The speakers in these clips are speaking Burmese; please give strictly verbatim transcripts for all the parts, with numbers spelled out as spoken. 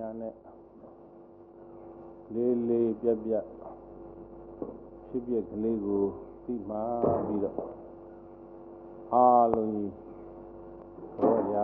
နဲ့လေးလေးပြက်ပြက်ဖြစ်ပြက်ကလေးကိုသိမှပြီးတော့အားလုံးကြီးဟောကြ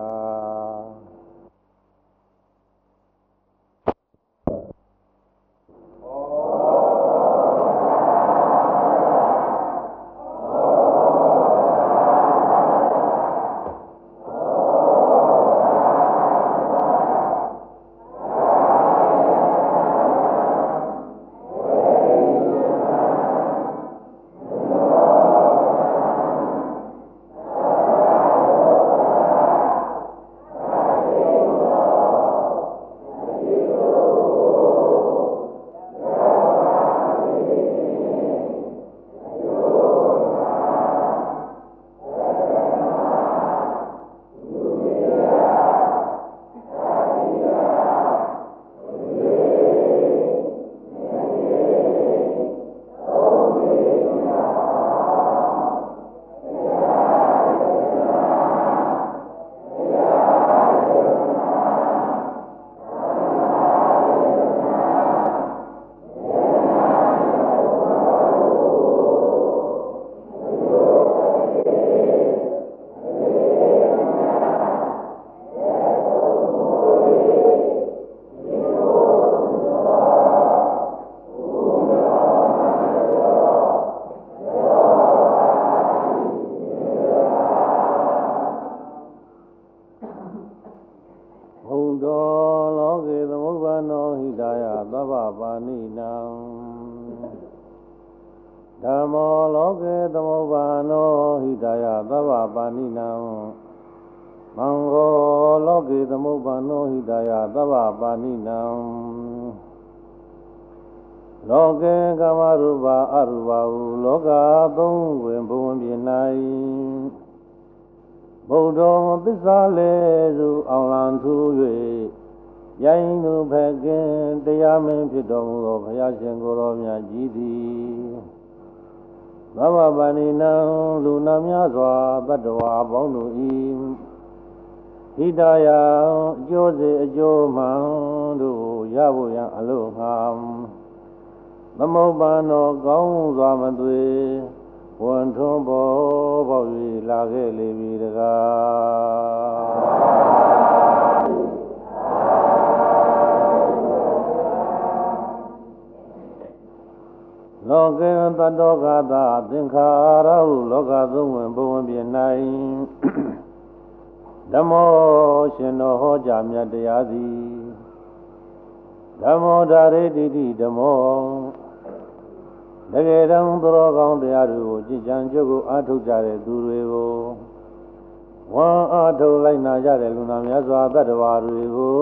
လောကေကမရူပအရူပဟုလောကသုံးတွင်ဘုံပြင်၌ဗုဒ္ဓသစ္စာလေးစုအောင်လံထူ၍ရိုင်းသူဖက်ကင်တရားမင်းဖြစ်တော်မူသောဘုရားရှင်ကိုယ်တော်မြတ်ကြီးသည်သဗ္ဗဗန္နိနံလူနာများစွာတတ္တဝါပေါင်းတို့၏ဟိတယအကျိုးစေအကျိုးမှန်တို့ရဖို့ရန်အလို့ငှာသမုပ္ပါနောကောင်းစွာမသွေဝန်ထွန်းပေါ်ပေါက်၍လာခဲ့လေပြီတကားလောကေတတ္တောကတာသင်္ခါရဟုလောကသုံးဝင်ဘဝပြင်၌ဓမ္မောရှင်တော်ဟောကြားမြတ်တရားသည်ဓမ္မောဓာရေတိတိဓမ္မောတကယ်တမ်းသူတော်ကောင်းတရားတွေကိုကြည်ကြံကြုတ်ကိုအားထုတ်ကြတဲ့သူတွေကိုဝါအားထုတ်လိုက်နာကြတဲ့လူနာများစွာတတ္တဝါတွေကို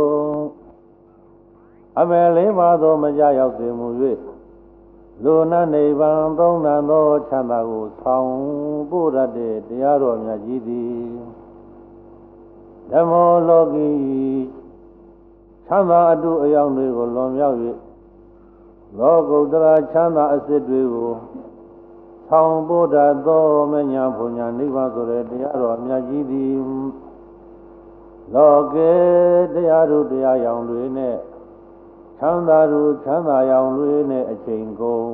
အမယ်လေးပါသောမကြရောက်စေမှု၍လူနာနိဗ္ဗာန်သုံးနံသောချမ်းသာကိုဆောင်ပို့ရတဲ့တရားတော်မြတ်ကြီးသည်ဓမ္မောလောကီချမ်းသာအတုအယောင်တွေကိုလွန်မြောက်၍လောကုတ္တရာချမ်းသာအစစ်တွေကိုဆောင်ပို့တတ်သောမညာဘုံညာနိဗ္ဗာန်ဆိုတဲ့တရားတော်မြတ်ကြီးသည်လောကေတရားတို့တရားယောင်တွေနဲ့ချမ်းသာတို့ချမ်းသာယောင်တွေနဲ့အချိန်ကုန်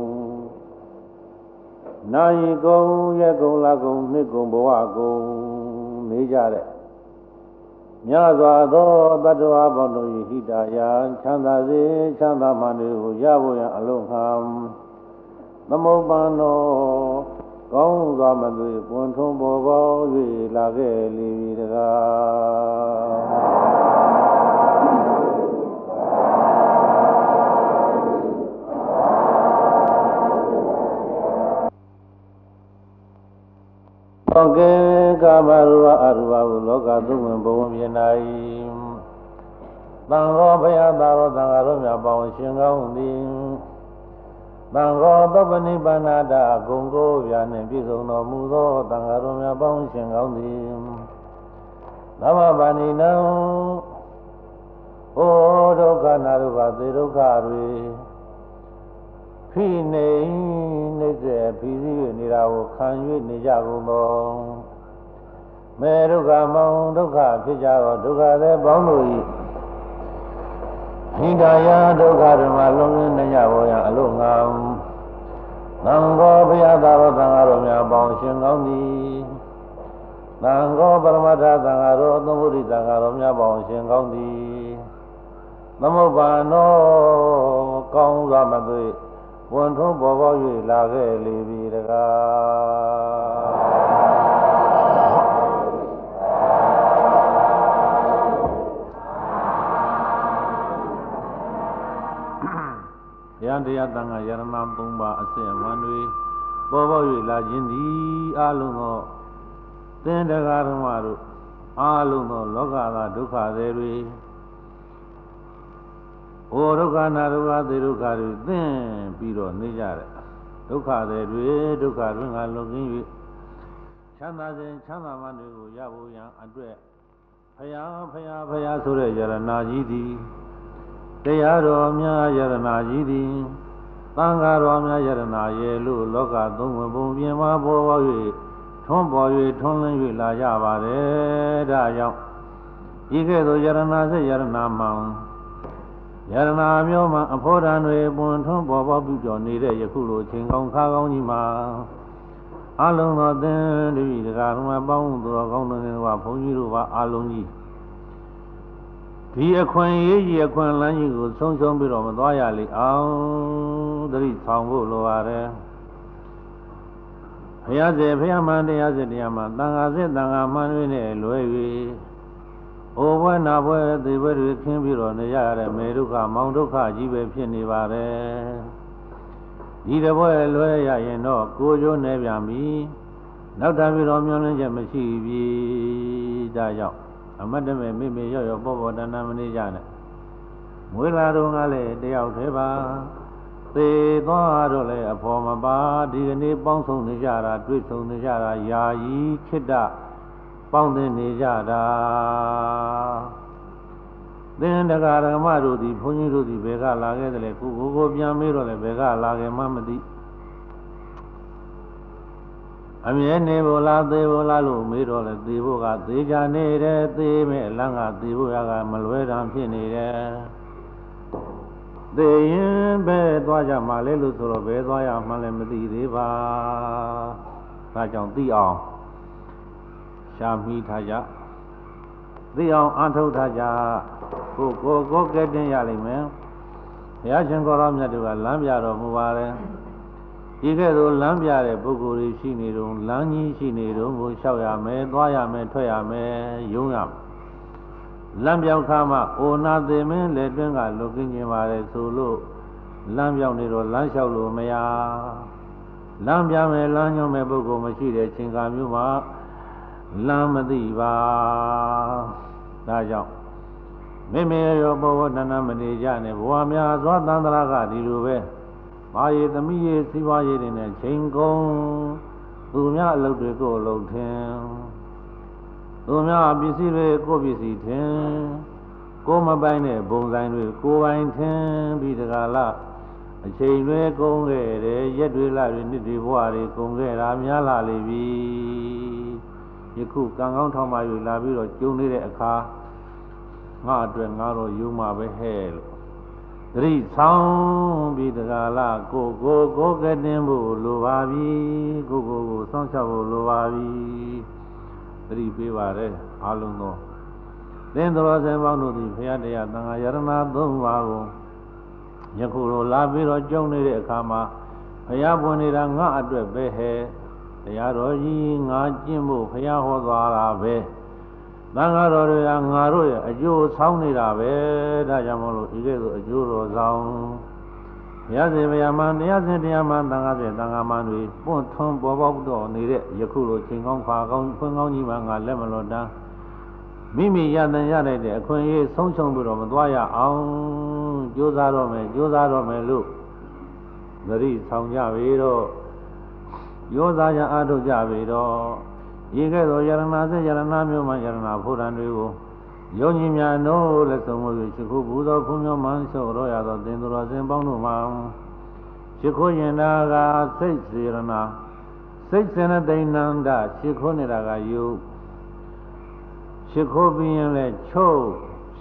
နာရီကုန်ရက်ကုန်လကုန်နှစ်ကုန်ဘဝကုန်နေကြတဲ့မြတ်စွာသောတတ္တဝါပေါင်းတို့၏ဟိတယချမ်းသာစေချမ်းသာမှန်တွေကိုရဖို့ရန်အလုံးငှာသမုပ္ပါနောကောင်းစွာမသွေပွန်ထွန်းပေါ်ပေါက်၍လာခဲ့လေပြီတကားလောကေကာမရူပအရူပဟုလောကသုံးဝင်ဘဝမြင်၌သံဃောဘုရားသာရောသံဃာတော်များပေါင်းရှင်ကောင်းသည်သံဃောသောပနိဗ္ဗာန်တအကုန်ကိုပြာနှင့်ပြည့်စုံတော်မူသောသံဃာတော်များပေါင်းရှင်ကောင်းသည်သဗ္ဗဗန္နိနံဩဒုက္ခနာရုပသေဒုက္ခတွေဖိနေနေစေဖိစီး၍နေတာကိုခံ၍နေကြကုန်သောမေဒုက္ခမောင်ဒုက္ခဖြစ်ကြသောဒုက္ခသည်ပေါင်းတို့၏ Hidaya dukkha dhamma lung in ya wo ya alung ngam Nanggo biyadaro tangaro mya bong shin gong di Nanggo paramatha tangaro thamuri tangaro mya bong shin gong di Namo ba no kaung ra ma tui Wan thong bo bo yue la ge li bi da ga Yanတရားတန်ခါယရဏသုံးပါးအစစ်အမှန်တွေပေါ်ပေါက်၍လာခြင်းသည်အလုံးသောသင်္တကာဓမ္မတို့အလုံးသောလောကသာဒုက္ခတွေဩဒုက္ခနာဒုက္ခသေဒုက္ခတွေသင်ပြီးတော့နေကြတယ်ဒုက္ခတွေဒုက္ခတွင်ကလွန်ကင်း၍ချမ်းသာခြင်းချမ်းသာမှန်တွေကိုရဖို့ရန်အတွက်ဖယားဖယားဖယားဆိုတဲ့ယရဏကြီးသည်တရားတော်များယရဏကြီးသည်သံဃာတော်များယရဏရဲ့လို့လောကသုံးဝင်ပုံပြင်မှာပေါ်ပေါက်၍ထွန်းပေါ်၍ထွန်းလင်း၍လာကြပါတယ်ဒါကြောင့်ဤကဲ့သို့ယရဏစေယရဏမှန်ယရဏမျိုးမှအဖို့တန်တွေပွန်ထွန်းပေါ်ပေါက်ပြုကျော်နေတဲ့ယခုလိုချိန်ကောင်းခါကောင်းကြီးမှာအလုံးသောသင်္တိတကာဓမ္မပေါင်းသူတော်ကောင်းတို့ကဘုန်းကြီးတို့ပါအလုံးကြီးဒီအခွင့်အရေးကြီးအခွင့်အလမ်းကြီးကိုဆုံးရှုံးပြီးတော့မသွားရလေအောင်သတိဆောင်ဖို့လိုပါတယ်ဘုရားစေဘုရားမှန်တရားစေတရားမှန်သံဃာစေသံဃာမှန်တွေနဲ့လွယ်၍အိုဘွဲနာဘွဲသေဘွဲတွေခင်းပြီးတော့နေရတဲ့မေဒုက္ခမောင်ဒုက္ခကြီးပဲဖြစ်နေပါတယ်ဒီတဘွဲလွယ်ရရင်တော့ကိုယ်ကျိုးနေပြန်ပြီနောက်ထပ်ပြီးတော့မျောလင်းချက်မရှိပြီဒါကြောင့်အမတ်တမဲ့မိမိရော့ရော့ပေါ်ပေါ်တန်တန်မနေကြနဲ့မွေးလာတော့ကလည်းတယောက်သေးပါသေသွားတော့လည်းအဖော်မပါဒီကနေ့ပေါင်းဆုံနေကြတာတွေ့ဆုံနေကြတာယာယီခိတ္တပေါင်းသင်းနေကြတာသင်္တကာဓမ္မတို့ဒီဘုန်းကြီးတို့ဒီဘယ်ကလာခဲ့တယ်လဲကိုကိုကိုပြန်မေးတော့လည်းဘယ်ကလာခဲ့မှမသိအမြဲနေဖို့လားသေဖို့လားလို့မေးတော့လေသေဖို့ကသေချာနေတယ်သေမဲ့အလန်းကသေဖို့ရကမလွဲတာဖြစ်နေတယ်သေရင်ပဲသွားကြမှာလေလို့ဆိုတော့ဘယ်သွားရမှလည်းမသိသေးပါဒါကြောင့်သိအောင်ရှာမိထားကြသိအောင်အထုတ်ထားကြကိုကိုကိုကဲတင်ရလိမ့်မယ်ဘုရားရှင်ကိုရောမြတ်တို့ကလမ်းပြတော်မူပါတယ်ဒီကဲ့သို့လမ်းပြတဲ့ပုဂ္ဂိုလ်တွေရှိနေတော့လမ်းကြီးရှိနေတော့ကိုလျှောက်ရမယ်သွားရမယ်ထွက်ရမယ်ယုံရမယ်လမ်းပြောင်းခါမှအိုနာသေမင်းလက်တွင်းကလွတ်ကင်းခြင်းပါတယ်ဆိုလို့လမ်းပြောင်းနေတော့လမ်းလျှောက်လို့မရလမ်းပြမယ်လမ်းညွှန်မဲ့ပုဂ္ဂိုလ်မရှိတဲ့ချိန်ခါမျိုးမှာလမ်းမသိပါဒါကြောင့်မိမိရောဘဝတဏ္ဍမနေကြနဲ့ဘဝများသောသန္တရာကဒီလိုပဲမာယေသမီးရေစီးပွားရေးတွေနဲ့ချိန်ကုန်သူများအလုပ်တွေကိုအလုပ်ထင်သူများပစ္စည်းတွေကိုပစ္စည်းထင်ကိုမပိုင်တဲ့ဘုံဆိုင်တွေကိုပိုင်ထင်ပြီးတကလားအချိန်တွေကုန်ခဲ့တယ်ရက်တွေလတွေနှစ်တွေဘဝတွေကုန်ခဲ့တာများလာလေပြီယခုကံကောင်းထောက်မှယူလာပြီးတော့ကျုံနေတဲ့အခါငါအတွက်ငါတော့ယူမှာပဲဟဲ့လို့သတိဆောင်ပြီးတကားလားကိုကိုကိုကတင်ဖို့လိုပါပြီကိုကိုကိုစောင့်ရှောက်ဖို့လိုပါပြီသတိပေးပါတယ်အားလုံးသောသင်တော်စင်ပေါင်းတို့သည်ဘုရားတရားသံဃာယရဏသုံးပါးကိုယခုလိုလာပြီးတော့ကြုံနေတဲ့အခါမှာဘုရားပွင့်နေတာငါအတွက်ပဲဟဲ့တရားတော်ကြီးငါကျင့်ဖို့ဘုရားဟောသွားတာပဲသံဃာတော်တွေကငါတို့ရဲ့အကျိုးဆောင်နေတာပဲဒါကြောင့်မလို့ဒီကဲ့သို့အကျိုးတော်ဆောင်ဘုရားရှင်ဘုရားမှန်တရားရှင်တရားမှန်သံဃာရှင်သံဃာမှန်တွေပွန့်ထွန်းပေါ်ပေါက်တော်နေတဲ့ယခုလိုချိန်ကောင်းခါကောင်းဖွင့်ကောင်းကြီးမှငါလက်မလွတ်တမ်းမိမိရတဲ့ရတဲ့အခွင့်အရေးဆုံးရှုံးပြီးတော့မသွားရအောင်ကြိုးစားတော့မယ်ကြိုးစားတော့မယ်လို့သတိဆောင်ကြပြီတော့ကြိုးစားကြအားထုတ်ကြပြီတော့ဒီကဲ့သို့ယရဏစေယရဏမျိုးမှယရဏဘုရားတွေကိုယုံကြည်များနိုးလက်ဆုံးမှုရှိခုဘုသောဘုံမျိုးမှဆောရရသောသင်္သူတော်စင်ပေါင်းတို့မှာရှိခိုးရင်တာကစိတ်စေရဏစိတ်စေနတိဏန္ဒရှိခိုးနေတာကယုရှိခိုးပြီးရင်လည်းချုပ်ရှ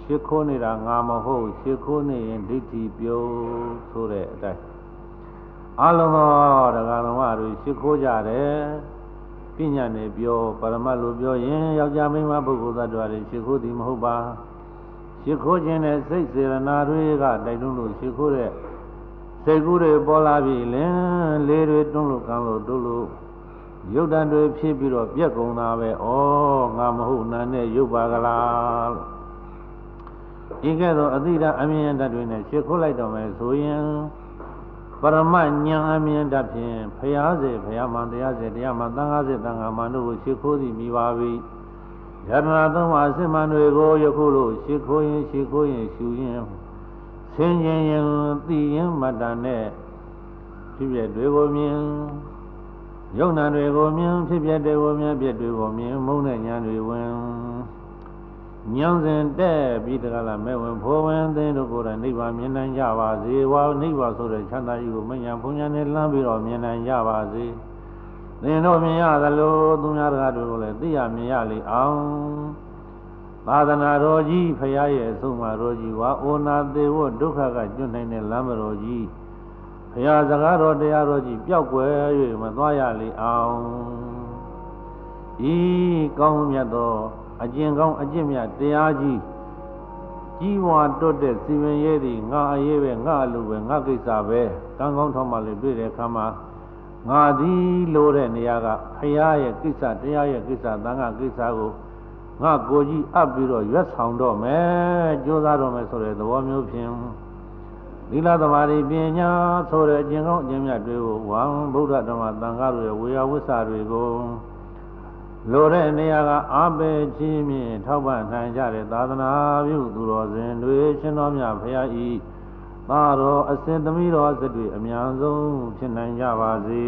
ခိုးနေတာငါမဟုတ်ရှ िख ိုးနေရင်ဒိဋ္ဌိပြုံးဆိုတဲ့အတိုင်းအလုံးသောတရားတော်မှာတွေရှ िख ိုးကြတယ်ပညာနဲ့ပြောပရမတ်လို့ပြောရင်ယောက်ျားမိန်းမပုဂ္ဂိုလ်သတ္တဝါတွေရှ िख ိုးသည်မဟုတ်ပါရှ िख ိုးခြင်းနဲ့စိတ်စေရနာတွေကတိုက်တွန်းလို့ရှ िख ိုးတဲ့စိတ်ကူးတွေပေါ်လာပြီလင်လေးတွေတွန်းလို့ကံလို့တို့လို့ရုပ်တံတွေဖြစ်ပြီးတော့ပြက်ကုန်တာပဲဩငါမဟုတ်နာနဲ့ရုပ်ပါကလားလို့ဒီကဲ့သို့အတိဒအမြင်တတ်တွေနဲ့ရှ िख ိုးလိုက်တော့မယ်ဆိုရင်ပရမဉာဏ်အမြင်တတ်ဖြင့်ဖျားစေဖျားမှန်တရားစေတရားမှန်သံဃာစေသံဃာမှန်တို့ကိုရှ िख ိုးသည်မိပါပြီယတနာသုံးပါးအစစ်မှန်တွေကိုယခုလိုရှ िख ိုးရင်ရှ िख ိုးရင်ရှူရင်ဆင်းခြင်းရင်သိရင်မတ္တနဲ့ဖြစ်ပြတွေကိုမြင်ယုံနာတွေကိုမြင်ဖြစ်ပြတွေကိုမြင်ပြတွေကိုမြင်မုန်းတဲ့ဉာဏ်တွေဝင်ဉာဏ်စဉ်တဲ့ပြီးတကလားမဲ့ဝင်ဖိုးဝင်သိတို့ကိုယ်တိုင်နိဗ္ဗာန်မြင်နိုင်ကြပါစေဝါနိဗ္ဗာန်ဆိုတဲ့ချမ်းသာကြီးကိုမဉဏ်ဘုံဉာဏ်နဲ့လှမ်းပြီးတော့မြင်နိုင်ကြပါစေသင်တို့မြင်ရသလိုသူများတရားတွေကိုလည်းသိရမြင်ရလေအောင်သာသနာတော်ကြီးဖရာရဲ့အဆုံးအမတော်ကြီးဝါအိုနာသေးဝဒုက္ခကကျွတ်နိုင်တဲ့လမ်းမတော်ကြီးဘုရားစကားတော်တရားတော်ကြီးပျောက်ကွယ်၍မသွားရလေအောင်ဤကောင်းမြတ်သောအကျင့်ကောင်းအကျင့်မြတ်တရားကြီးကြီးဝါတွတ်တဲ့စီမံရေးသည်ငါအရေးပဲငါအလိုပဲငါကိစ္စပဲကံကောင်းထောက်မှလည်းတွေ့တဲ့အခါမှာငါသည်လို့တဲ့နေရာကဘုရားရဲ့ကိစ္စတရားရဲ့ကိစ္စသံဃာကိစ္စကိုငါကိုကြီးအပ်ပြီးတော့ရွတ်ဆောင်တော့မယ်ကြိုးစားတော့မယ်ဆိုတဲ့သဘောမျိုးဖြင့်သီလသမာဓိပညာဆိုတဲ့အကျင့်ကောင်းအကျင့်မြတ်တွေကိုဝံဗုဒ္ဓဓမ္မသံဃာတွေဝေယဝိသတွေကိုလိုတဲ့နေရာကအားပေးခြင်းဖြင့်ထောက်ပံ့နိုင်ကြတဲ့သာသနာပြုသူတော်စင်တွေရှင်တော်မြတ်ဘုရားဤသာတော်အစဉ်သမီးတော်အစစ်တွေအများဆုံးဖြစ်နိုင်ကြပါစေ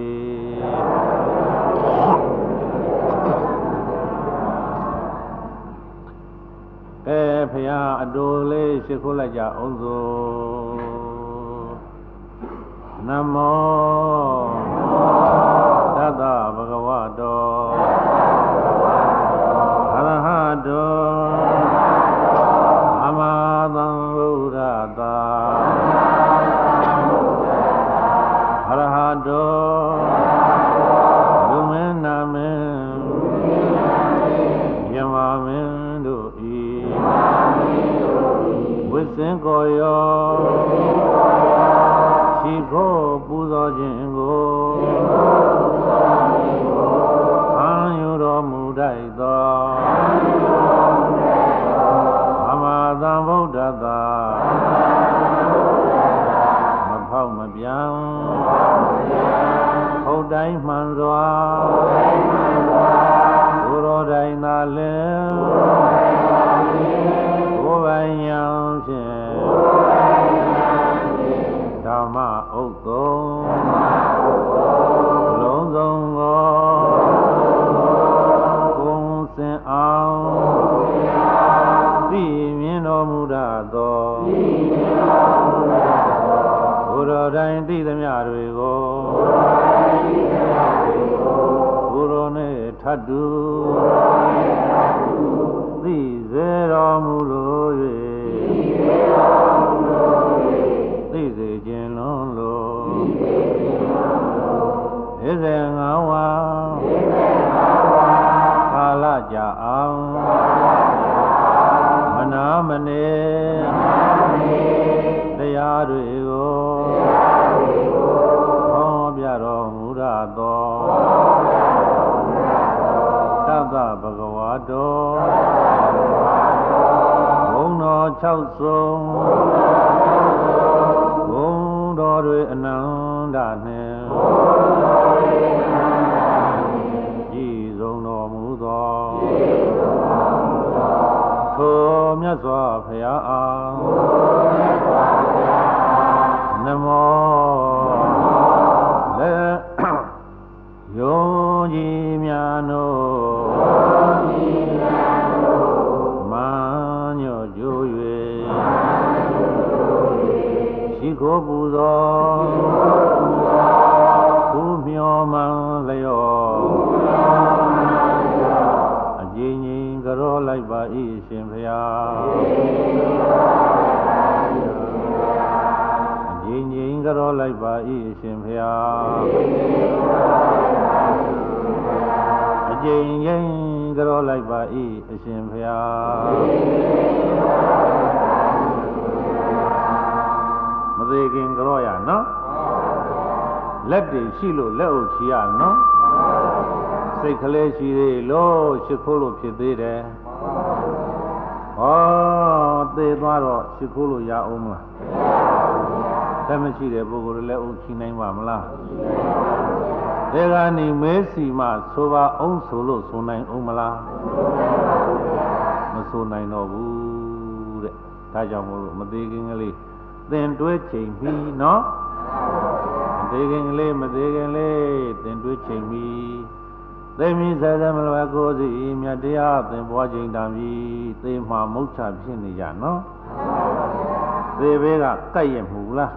ကဲဘုရားအတူလေးရှ िख ိုးလိုက်ကြအောင်စို့နမောသတ္တဗုဒ္ဓဝါတောအရဟတောအမသံဗုဒ္ဓတာအရဟတောလူမင်းနာမင်းယမမင်းတို့ဤဝိစင်ကိုယောရှိခိုးပူဇော်ခြင်းကိုခံယူတော်မူတတ်သောအမသံဗုဒ္ဓသာမဖောက်မပြန်ဟုတ်တိုင်းမှန်စွာကိုယ်တော်တိုင်သာလင်ကိုယ်ပိုင်ဉာဏ်ဖြင့်ဓမ္မဥဒ္ဓုံလုံးစုံသောကုံစင်အောင်သိမြင်တော်မူတတ်သောဘုရားတိုင်သိသမျှတွေကိုဘုရောနှင့်ထပ်တူသိစေတော်မူလို၍သိစေခြင်းလုံးလို့ဣဇေငါဝါကာလကြာအောင်မနာမနေတရားတွေကိုဟောပြတော်မူရသောသတ္တဗုဒ္ဓဝါတောဘုံတော်၆ဆုံးဘုံတော်တွေအနန္တနှင့်ကြည်ဆုံးတော်မူသောထိုမြတ်စွာဘုရားအားနမောလက်ယုံကြည်များတို့မာညောကျိုး၍ရှိခိုးပူဇော်ဘုမျောမှန်လျောအကျဉ်းကြီးကရောလလိုက်ပါ၏ရှင်ဘုရားအငြိမ်ငြိမ်ကြောလိုက်ပါ၏ရှင်ဘုရားအငြိမ်ငြိမ်ကြောလိုက်ပါ၏အရှင်ဘုရားမသေးခင်ကြောရနော်လက်တွေရှိလို့လက်အုပ်ချီရနော်စိတ်ကလေးရှိသေးလို့ရှိခိုးလို့ဖြစ်သေးတယ်ဟောသေသွားတော့ရှိခိုးလို့ရအောင်မလားလက်မရှိတဲ့ပုဂ္ဂိုလ်လည်းအုပ်ချီနိုင်ပါမလားဒီကနေမဲစီမှဆိုပါအောင်ဆိုလို့ဆိုနိုင်အောင်မလားမဆိုနိုင်တော့ဘူးတဲ့ဒါကြောင့်မို့လို့မသေးခင်ကလေးသင်တွဲချိန်ပြီးနော်မသေးခင်ကလေးမသေးခင်လေးသင်တွဲချိန်ပြီးသိမီဆဲဆဲမလွယ်ကိုစီမြတ်တရားသင်ပွားချိန်တံပြီးသေမှာမုတ်ချဖြစ်နေကြနော်သေဘေးကကတ်ရမှုလား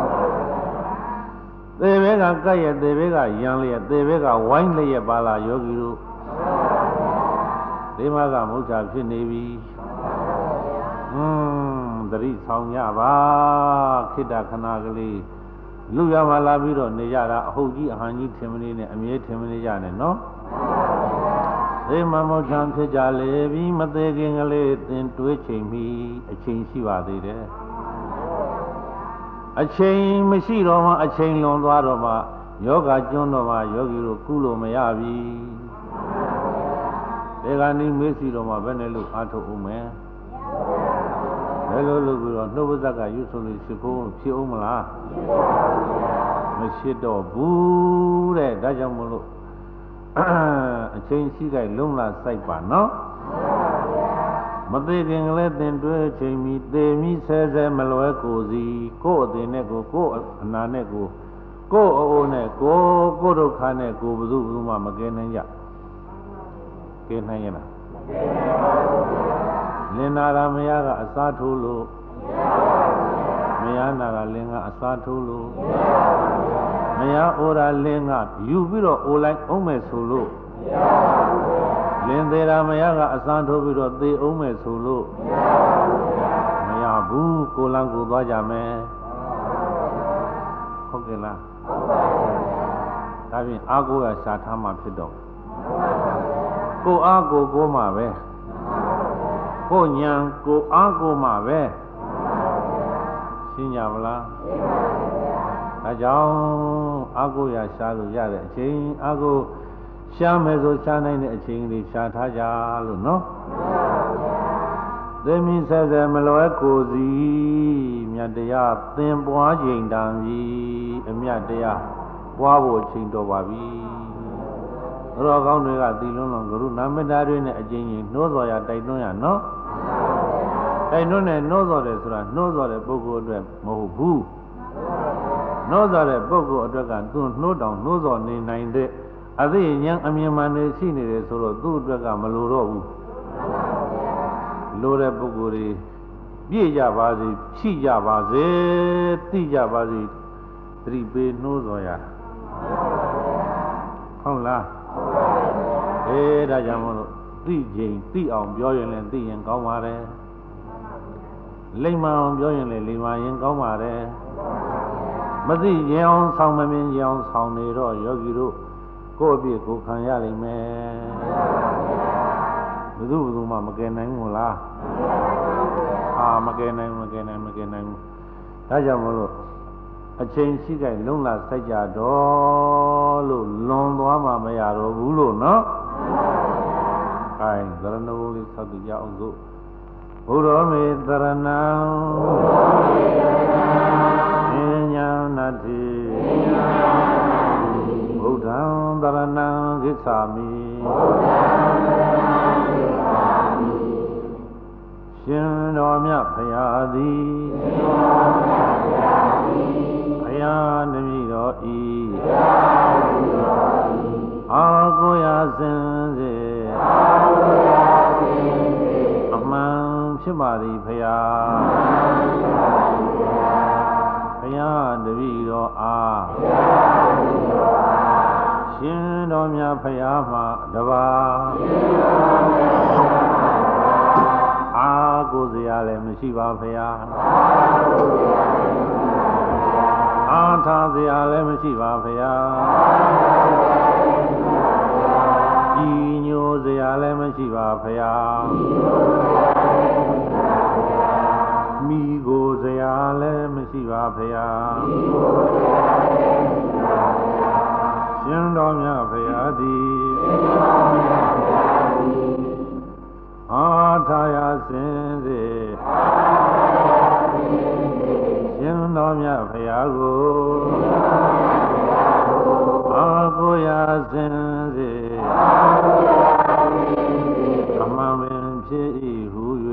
သေဘေးကကတ်ရသေဘေးကရံလျက်သေဘေးကဝိုင်းလျက်ပါလားယောဂီတို့သေမကမုတ်ချဖြစ်နေပြီဟွန်းတတိဆောင်ကြပါခိတ္တခဏကလေးလူရမလာပြီးတော့နေကြတာအဟုတ်ကြီးအဟန်ကြီးထင်မနေနဲ့အမြဲထင်မနေကြနဲ့နော်သေမမုတ်ချဖြစ်ကြလေပြီးမသေးခင်ကလေးသင်တွေးချိန်ပြီးအချိန်ရှိပါသေးတယ်အချိန်မရှိတော့မှအချိန်လွန်သွားတော့မှယောဂကျွန်းတော့မှယောဂီတို့ကုလို့မရပြီဒီကနေ့မေးစီတော့မှဘယ်နဲ့လို့အားထုတ်ဦးမယ်ဘယ်လိုလုပ်ပြီးတော့နှုတ်ပါးကရွတ်ဆိုလို့ရှိဖို့ဖြစ်အောင်မလားမရှိတော့ဘူးတဲ့ဒါကြောင့်မလို့အချိန်ရှိကြလုံးလာစိုက်ပါနော်မသေးခင်ကလေးသင်တွဲချိန်မီသေမီဆဲဆဲမလွယ်ကိုစီကိုယ်အတင်နဲ့ကိုကိုယ်အနာနဲ့ကိုကိုယ်အိုးနဲ့ကိုကိုယ်ဒုက္ခနဲ့ကိုဘယ်သူမှမကဲနိုင်ကြကဲနိုင်ရလားလင်နာရမယားကအစားထိုးလို့မယားနာကလင်ကအစားထိုးလို့မယားအိုရာလင်ကယူပြီးတော့အိုလိုက်အောင်မယ်ဆိုလို့လင်သေးရာမယားကအစားထိုးပြီးတော့သေအောင်မယ်ဆိုလို့မရဘူးကိုလံကိုသွားကြမယ်ဟုတ်ကဲ့လားဒါဖြင့်အာကိုရရှာထားမှဖြစ်တော့ကိုအားကိုကိုမှပဲကိုညာကိုအားကိုမှပဲရှင်းကြမလားဒါကြောင့်အာကိုရရှာလို့ရတဲ့အချိန်အာကိုရှာမယ်ဆိုရှာနိုင်တဲ့အချိန်လေးရှာထားကြလို့နော်သေမီဆဲဆဲမလွယ်ကိုစီမြတ်တရားသင်ပွားချိန်တန်ပြီအမြတ်တရားပွားဖို့အချိန်တော်ပါပြီတော်ကောင်းတွေကသီလုံးလုံးကရုဏာမေတ္တာတွေနဲ့အကျဉ်းကြီးနှိုးစော်ရတိုက်တွန်းရနော်တိုက်တွန်းနဲ့နှိုးစော်တယ်ဆိုတာနှိုးစော်တဲ့ပုဂ္ဂိုလ်အတွက်မဟုတ်ဘူးနှိုးစော်တဲ့ပုဂ္ဂိုလ်အတွက်ကသူနှိုးတောင်နှိုးစော်နေနိုင်တဲ့အသိဉာဏ်အမြင်မှန်နေရှိနေတယ်ဆိုတော့သူ့အတွက်ကမလိုတော့ဘူးလိုတဲ့ပုဂ္ဂိုလ်တွေပြည့်ကြပါစေဖြည့်ကြပါစေသိကြပါစေသတိပေးနှိုးစော်ရဟုတ်လားအေးဒါကြောင့်မို့လို့သိချိန်သိအောင်ပြောရင်လည်းသိရင်ကောင်းပါတယ်လိမ္မာအောင်ပြောရင်လည်းလိမ္မာရင်ကောင်းပါတယ်မသိရင်အောင်ဆောင်မမြင်ရင်အောင်ဆောင်နေတော့ယောဂီတို့ကိုယ့်အပြစ်ကိုခံရလိမ့်မယ်ဘယ်သူဘယ်သူမှမကယ်နိုင်ဘူးလားအာမကယ်နိုင်မကယ်နိုင်မကယ်နိုင်ဘူးဒါကြောင့်မို့လို့အချိန်ရှိကြလုံးလာစိုက်ကြတော့လို့လွန်သွားမှမရတော့ဘူးလို့နော်။အဲသရဏဘုလေးဆောက်တည်ကြအောင်စို့ဘုရောမေသရဏံဉာဏနာတိဘုဒ္ဓံသရဏံဂစ္ဆာမိရှင်တော်မြတ်ဖရာသည်ဘုရားနမည်တော်ဤအာကိုရာစင်စေအမှန်ဖြစ်ပါသည်ဖရာဘုရားတပည့်တော်အားရှင်တော်မြတ်ဖရာမှတပါးလည်းမရှိပါဖရာအားထားစရာလည်းမရှိပါဖရာဤညိုစရာလည်းမရှိပါဖရာမိကိုစရာလည်းမရှိပါဖရာရှင်တော်မြတ်ဖရာသည်အားထားရစင်စေရှင်တော်မြတ်ဖရာကိုအားကိုရစင်စေအမှန်ပင်ဖြစ်၏ဟု၍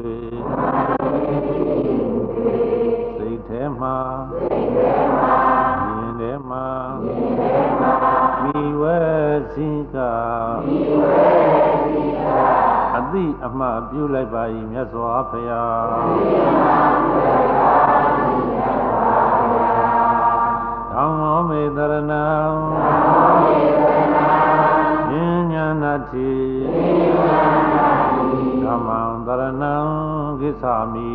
စိတ်ထဲမှာမြင်ထဲမှာမိဝဲစည်းကအတိအမှတ်ပြုလိုက်ပါ၏မြတ်စွာဘုရားဓမ္မောမေတရဏံဉာဏနာတိဓမ္မံတရဏံကိစ္ဆာမိ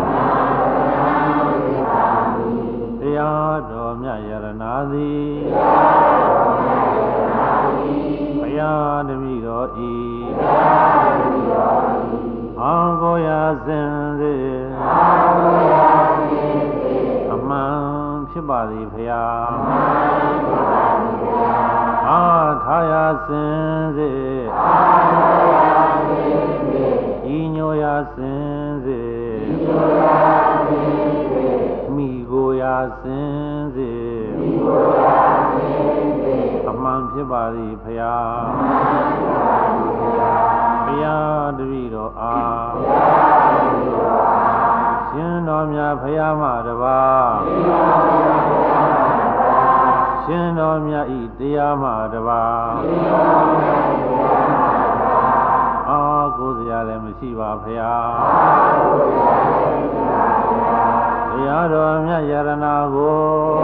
တရားတော်မြတ်ယရနာသည်ဘုရားတပည့်တော်ဤအာကိုရာစင်စေအမှန်ဖြစ်ပါသည်ဘုရားအာထာယစင်စေဤညိုရာစင်စေမိကိုရာစင်စေအမှန်ဖြစ်ပါသည်ဘုရားဘုရားတပည့်တော်အားရှင်တော်မြတ်ဘုရားမှာတပါးရှင်တော်မြတ်ဤတရားမှာတပါးအာကိုယ်စရာလည်းမရှိပါဘုရားတရားတော်မြတ်ယရနာကို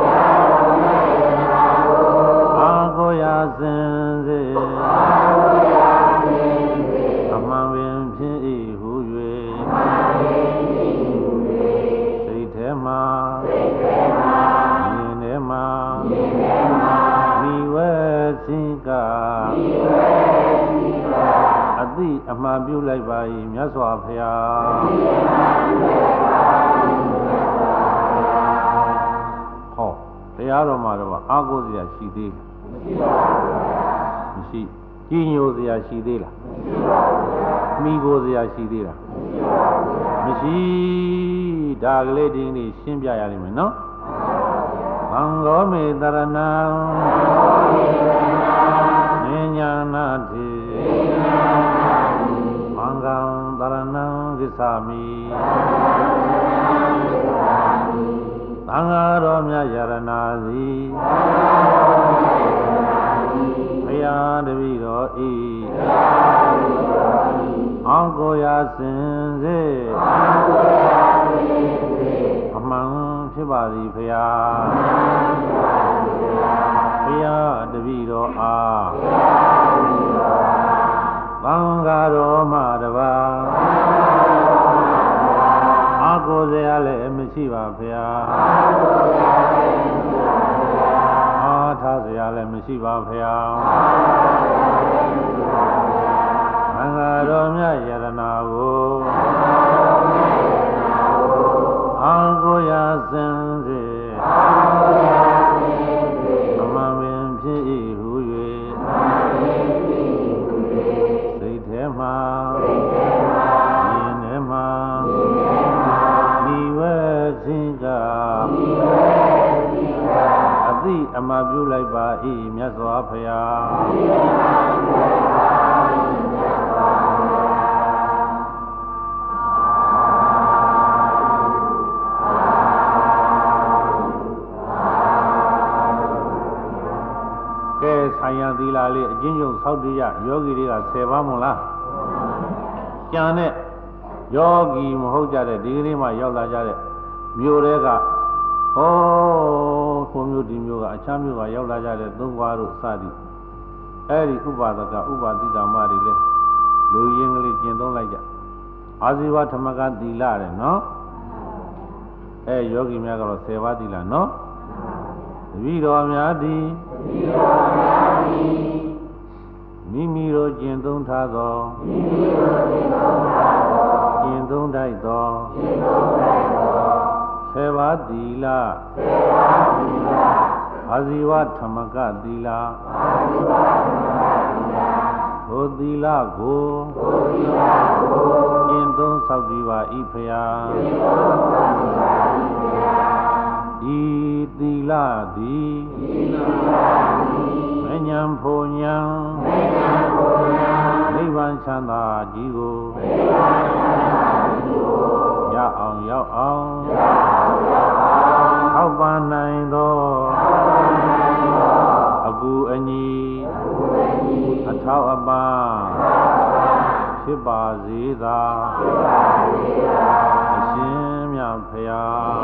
အာကိုရာစင်စေအမှန်ပင်ဖြစ်၏ဟု၍စိတ်ထဲမှာမြင်ထဲမှာမိဝဲစည်းကအတိအမှန်ပြုလိုက်ပါ၏မြတ်စွာဘုရားဟောတရားတော်မှာတော့အာကိုစရာရှိသေးလားမရှိပါဘူးမရှိကြီးညိုစရာရှိသေးလားမရှိပါဘူးမိကိုစရာရှိသေးလားမရှိဒါကလေးဒီနေ့ရှင်းပြရလိမ့်မယ်နော်ဘံဂောမေတရဏံဉာဏနာတိဘံဂံတရဏံကိစ္ဆာမိသံဃာတော်မြတ်ယရနာသည်ဘုရားတပည့်တော်ဤအောင်ကိုရာစင်စေအမှန်ဖြစ်ပါသည်ဘုရားဘုရားတပည့်တော်အားသံဃာတော်မှတပါးအာကိုစရာလည်းမရှိပါဘုရားအာထားစရာလည်းမရှိပါဘုရားသံဃာတော်မြတ်ယရနာကိုအာကိုရာစင်စေအမှန်ပင်ဖြစ်၏ဟု၍စိတ်ထဲမှာမြင်ထဲမှာမိဝဲစည်းကအတိအမှန်ပြုလိုက်ပါ၏မြတ်စွာဘုရားဆိုင်ရသီလလေးအချင်းချင်းဆောက်တည်ရယောဂီတွေကဆယ်ပါးမို့လားကြံတဲ့ယောဂီမဟုတ်ကြတဲ့ဒီကနေ့မှရောက်လာကြတဲ့မြို့တွေကဟောကိုမျိုးဒီမျိုးကအခြားမျိုးကရောက်လာကြတဲ့သုံးပါးတို့စသည်အဲ့ဒီဥပါဒကဥပါတိကာမတွေလေလူရင်းကလေးကျင့်သုံးလိုက်ကြအာဇီဝဓမ္မကသီလတဲ့နော်အဲယောဂီများကတော့ဆယ်ပါးသီလနော်တပည့်တော်များသည်တပည့်တော်များသည်မိမိတို့ကျင့်သုံးထားသောမိမိတို့ကျင့်သုံးထားသောကျင့်သုံးတိုက်သောကျင့်သုံးတိုက်သောဆယ်ပါးသီလဆယ်ပါးသီလအာဇီဝဓမ္မကသီလအာဇီဝဓမ္မကသီလထိုသီလကိုထိုသီလကိုကျင့်သုံးဆောက်တည်ပါ၏ဖျားကျင့်သုံးဆောက်တည်ပါ၏ဖျားဤသီလသည်ဤသီလသည်မဉ္ဇဉ်ဖို့ဉဏ်မဉ္ဇဉ်ဖို့ဉဏ်နိဗ္ဗာန်ချမ်းသာကြီးကိုနိဗ္ဗာန်ချမ်းသာကြီးကိုရအောင်ရောက်အောင်ရအောင်ရောက်အောင်ထောက်ပံ့နိုင်သောထောက်ပံ့နိုင်သောအကူအညီအကူအညီအထောက်အပံ့ဖြစ်ပါစေသာဖြစ်ပါစေသာအရှင်မြတ်ဖျား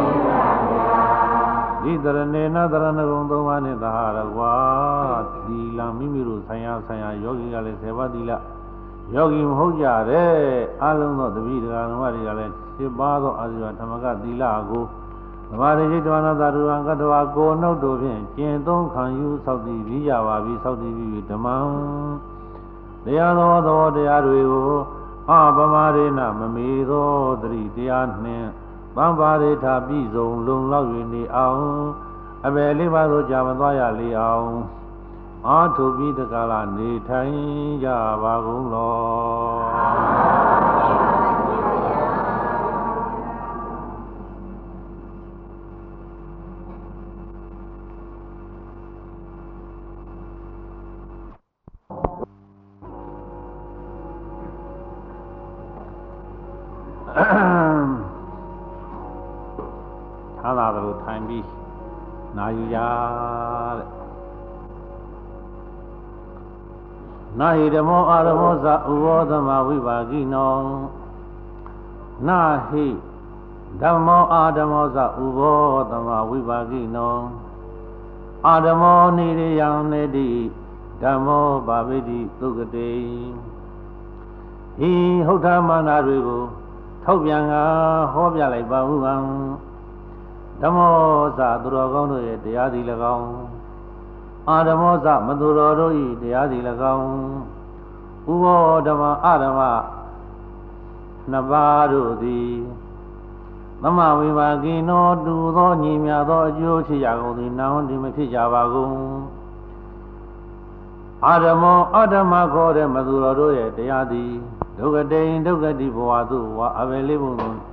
ဒီတရဏေနတရဏဂုံသုံးပါးနဲ့သဟာရကွာသီလမိမိတို့ဆိုင်ရာဆိုင်ရာယောဂီကလည်းဆယ်ပါးသီလယောဂီမဟုတ်ကြတဲ့အလုံးသောတပည့်တရားဓမ္မတွေကလည်းရှင်းပါသောအာဇီဝဓမ္မကသီလကိုဓမ္မရိတ္တဝနာသာဓုံကတ္တဝါကိုနှုတ်တို့ဖြင့်ကျင့်သုံးခံယူဆောက်တည်ပြီးကြပါပြီဆောက်တည်ပြီးဓမ္မံတရားတော်သောတရားတွေကိုအပမရေနမမေသောတတိတရားနှင့်သံပါရိထာပြည့်စုံလုံလောက်၍နေအောင်အဘယ်လေးပါးသို့ကြာမသွားရလေအောင်အာထုပြီးတကလာနေထိုင်ကြပါကုန်လောထားလာတယ်လို့ထိုင်ပြီးနာယူရတဲ့နာဟိဓမ္မောအာရမောဇာဥဘောဓမ္မဝိပါကိနောနာဟိဓမ္မောအာဓမ္မောဇာဥဘောဓမ္မဝိပါကိနောအာဓမ္မောနိရိယံနေတိဓမ္မောပါပိတိသုကတိဟိဟုတ်ထာမနာတွေကိုထောက်ပြန်ကဟောပြလိုက်ပါဟုံဓမ္မောဇသူတော်ကောင်းတို့ရဲ့တရားစီ၎င်းအာဓမ္မောဇမသူတော်တို့၏တရားစီ၎င်းဥဘောဓမ္မအဓမ္မနှစ်ပါးတို့သည်သမဝိပါကိနောတူသောညီမြသောအကျိုးဖြစ်ကြကုန်သည်နာဝတိမဖြစ်ကြပါကုန်အာဓမ္မောအဓမ္မခေါ်တဲ့မသူတော်တို့ရဲ့တရားသည်ဒုက္ခတိန်ဒုက္ခတိဘဝသို့ဝါအဘယ်လေးပုံသို့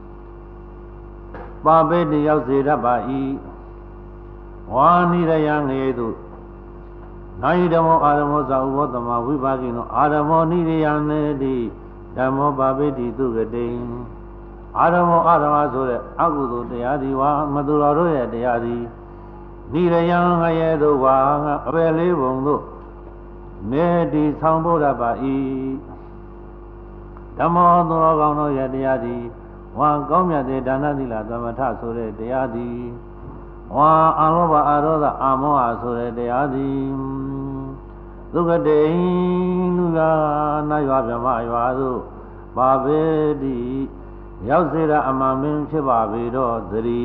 ပါပေတရောက်စေတတ်ပါ၏ဝါနိရယငရေသို့နာယိဓမ္မောအာရမောဇာဥဘောသမဝိပါကိနောအာရမောနိရယနေတိဓမ္မောပါပေတိသုကတိအာရမောအာရမဆိုတဲ့အကုသိုလ်တရားသည်ဝါမသူတော်တို့ရဲ့တရားသည်နိရယငရေသို့ဝါအဘယ်လေးပုံသို့နေတိဆောင်ဖို့တတ်ပါ၏ဓမ္မောသူတော်ကောင်းတို့ရဲ့တရားသည်ဝါကောင်းမြတ်တဲ့ဒါနသီလသမထဆိုတဲ့တရားသည်ဝါအာလောဘအာရောဓအာမောဟဆိုတဲ့တရားသည်သုခတိလူကနာရွာမြမရွာသို့ပါပေတိရောက်စေတာအမှန်ပင်ဖြစ်ပါပေတော့သတိ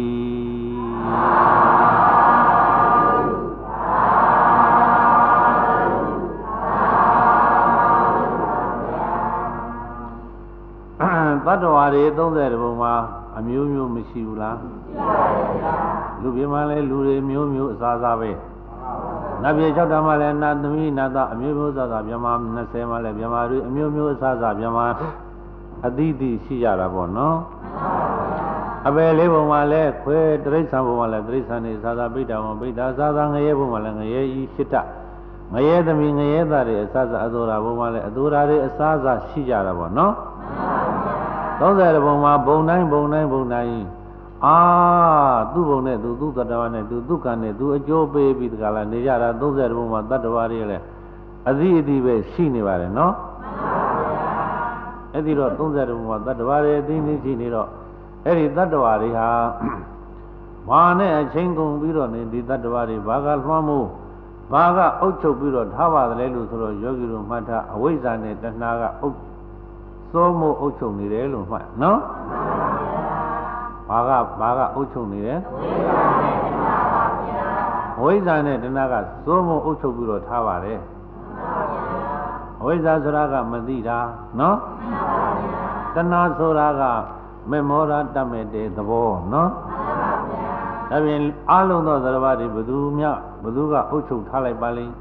တတ္တဝါတွေသုံးဆယ်တပုံမှာအမျိုးမျိုးမရှိဘူးလားရှိပါရဲ့ဗျာလူပြမလဲလူတွေမျိုးမျိုးအစားစားပဲနတ်ပြည်၆တမ်းမှာလဲနတ်သမီးနတ်သားအမျိုးမျိုးအစားစားမြမ၂၀မှာလဲမြမတွေအမျိုးမျိုးအစားစားမြမအသီးသီးရှိကြတာပေါ့နော်အပယ်လေးပုံမှာလဲခွဲတရိစ္ဆာန်ပုံမှာလဲတရိစ္ဆာန်တွေအစားစားပိဋ္ဌာပုံပိဋ္ဌာအစားစားငရဲပုံမှာလဲငရဲဤရှိတငရဲသမီးငရဲသားတွေအစားစားအသောရာပုံမှာလဲအသောရာတွေအစားစားရှိကြတာပေါ့နော်သုံးဆယ်ပုံမှာဘုံတိုင်းဘုံတိုင်းဘုံတိုင်းအာသူ့ဘုံနဲ့သူသူ့တတ္တဝါနဲ့သူသူ့ကံနဲ့သူအကျိုးပေးပြီးတကလားနေကြတာသုံးဆယ်ပုံမှာတတ္တဝါတွေလည်းအသီးအသီးပဲရှိနေပါတယ်နော်အဲ့ဒီတော့သုံးဆယ်ပုံမှာတတ္တဝါတွေအသီးအသီးရှိနေတော့အဲ့ဒီတတ္တဝါတွေဟာဘာနဲ့အချင်းကုန်ပြီးတော့နေဒီတတ္တဝါတွေဘာကလွှမ်းမိုးဘာကအုပ်ချုပ်ပြီးတော့ထားပါတယ်လို့ဆိုတော့ယောဂီတို့မှတ်ထားအဝိဇ္ဇာနဲ့တဏှာကအုပ်စိုးမှုအုပ်ချုပ်နေတယ်လို့မှတ်နော်ဘာကဘာကအုပ်ချုပ်နေတယ်ဝိဇ္ဇာနဲ့တဏှာကစိုးမှုအုပ်ချုပ်ပြီးတော့ထားပါတယ်ဝိဇ္ဇာဆိုတာကမသိတာနော်တဏှာဆိုတာကမေမောရတတ်မဲ့တဲ့သဘောနော်ဒါပြင်အလုံးသောသရဝတွေဘယ်သူမှဘယ်သူကအုပ်ချုပ်ထားလိုက်ပါလိမ့်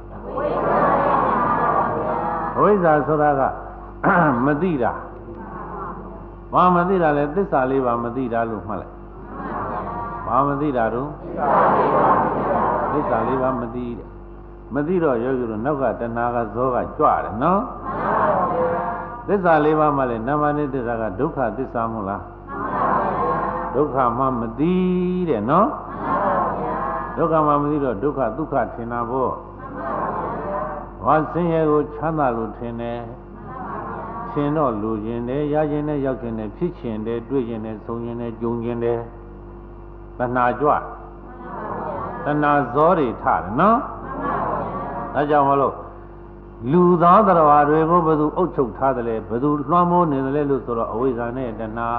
ဝိဇ္ဇာဆိုတာကမသိတာဘာမသိတာလဲသစ္စာလေးပါမသိတာလို့မှတ်လိုက်ဘာမသိတာတော့သစ္စာလေးပါမသိတဲ့မသိတော့ယောဂီတို့နောက်ကတဏှာကဇောကကြွတယ်နော်သစ္စာလေးပါမှလည်းနာမနိသစ္စာကဒုက္ခသစ္စာမဟုတ်လားဒုက္ခမှမသိတဲ့နော်ဒုက္ခမှမသိတော့ဒုက္ခဒုက္ခထင်တာပေါ့ဘာဆင်းရဲကိုချမ်းသာလို့ထင်တယ်ထင်တော့လူကျင်တယ်ရကျင်တယ်ရောက်ကျင်တယ်ဖြစ်ကျင်တယ်တွေ့ကျင်တယ်ဆုံကျင်တယ်ကြုံကျင်တယ်တဏှာကြွတဏှာဇောတွေထတယ်နော်ဒါကြောင့်မလို့လူသားတရားတွေကိုဘယ်သူအုပ်ချုပ်ထားတယ်လဲဘယ်သူလွှမ်းမိုးနေတယ်လဲလို့ဆိုတော့အဝိဇ္ဇာနဲ့တဏှာ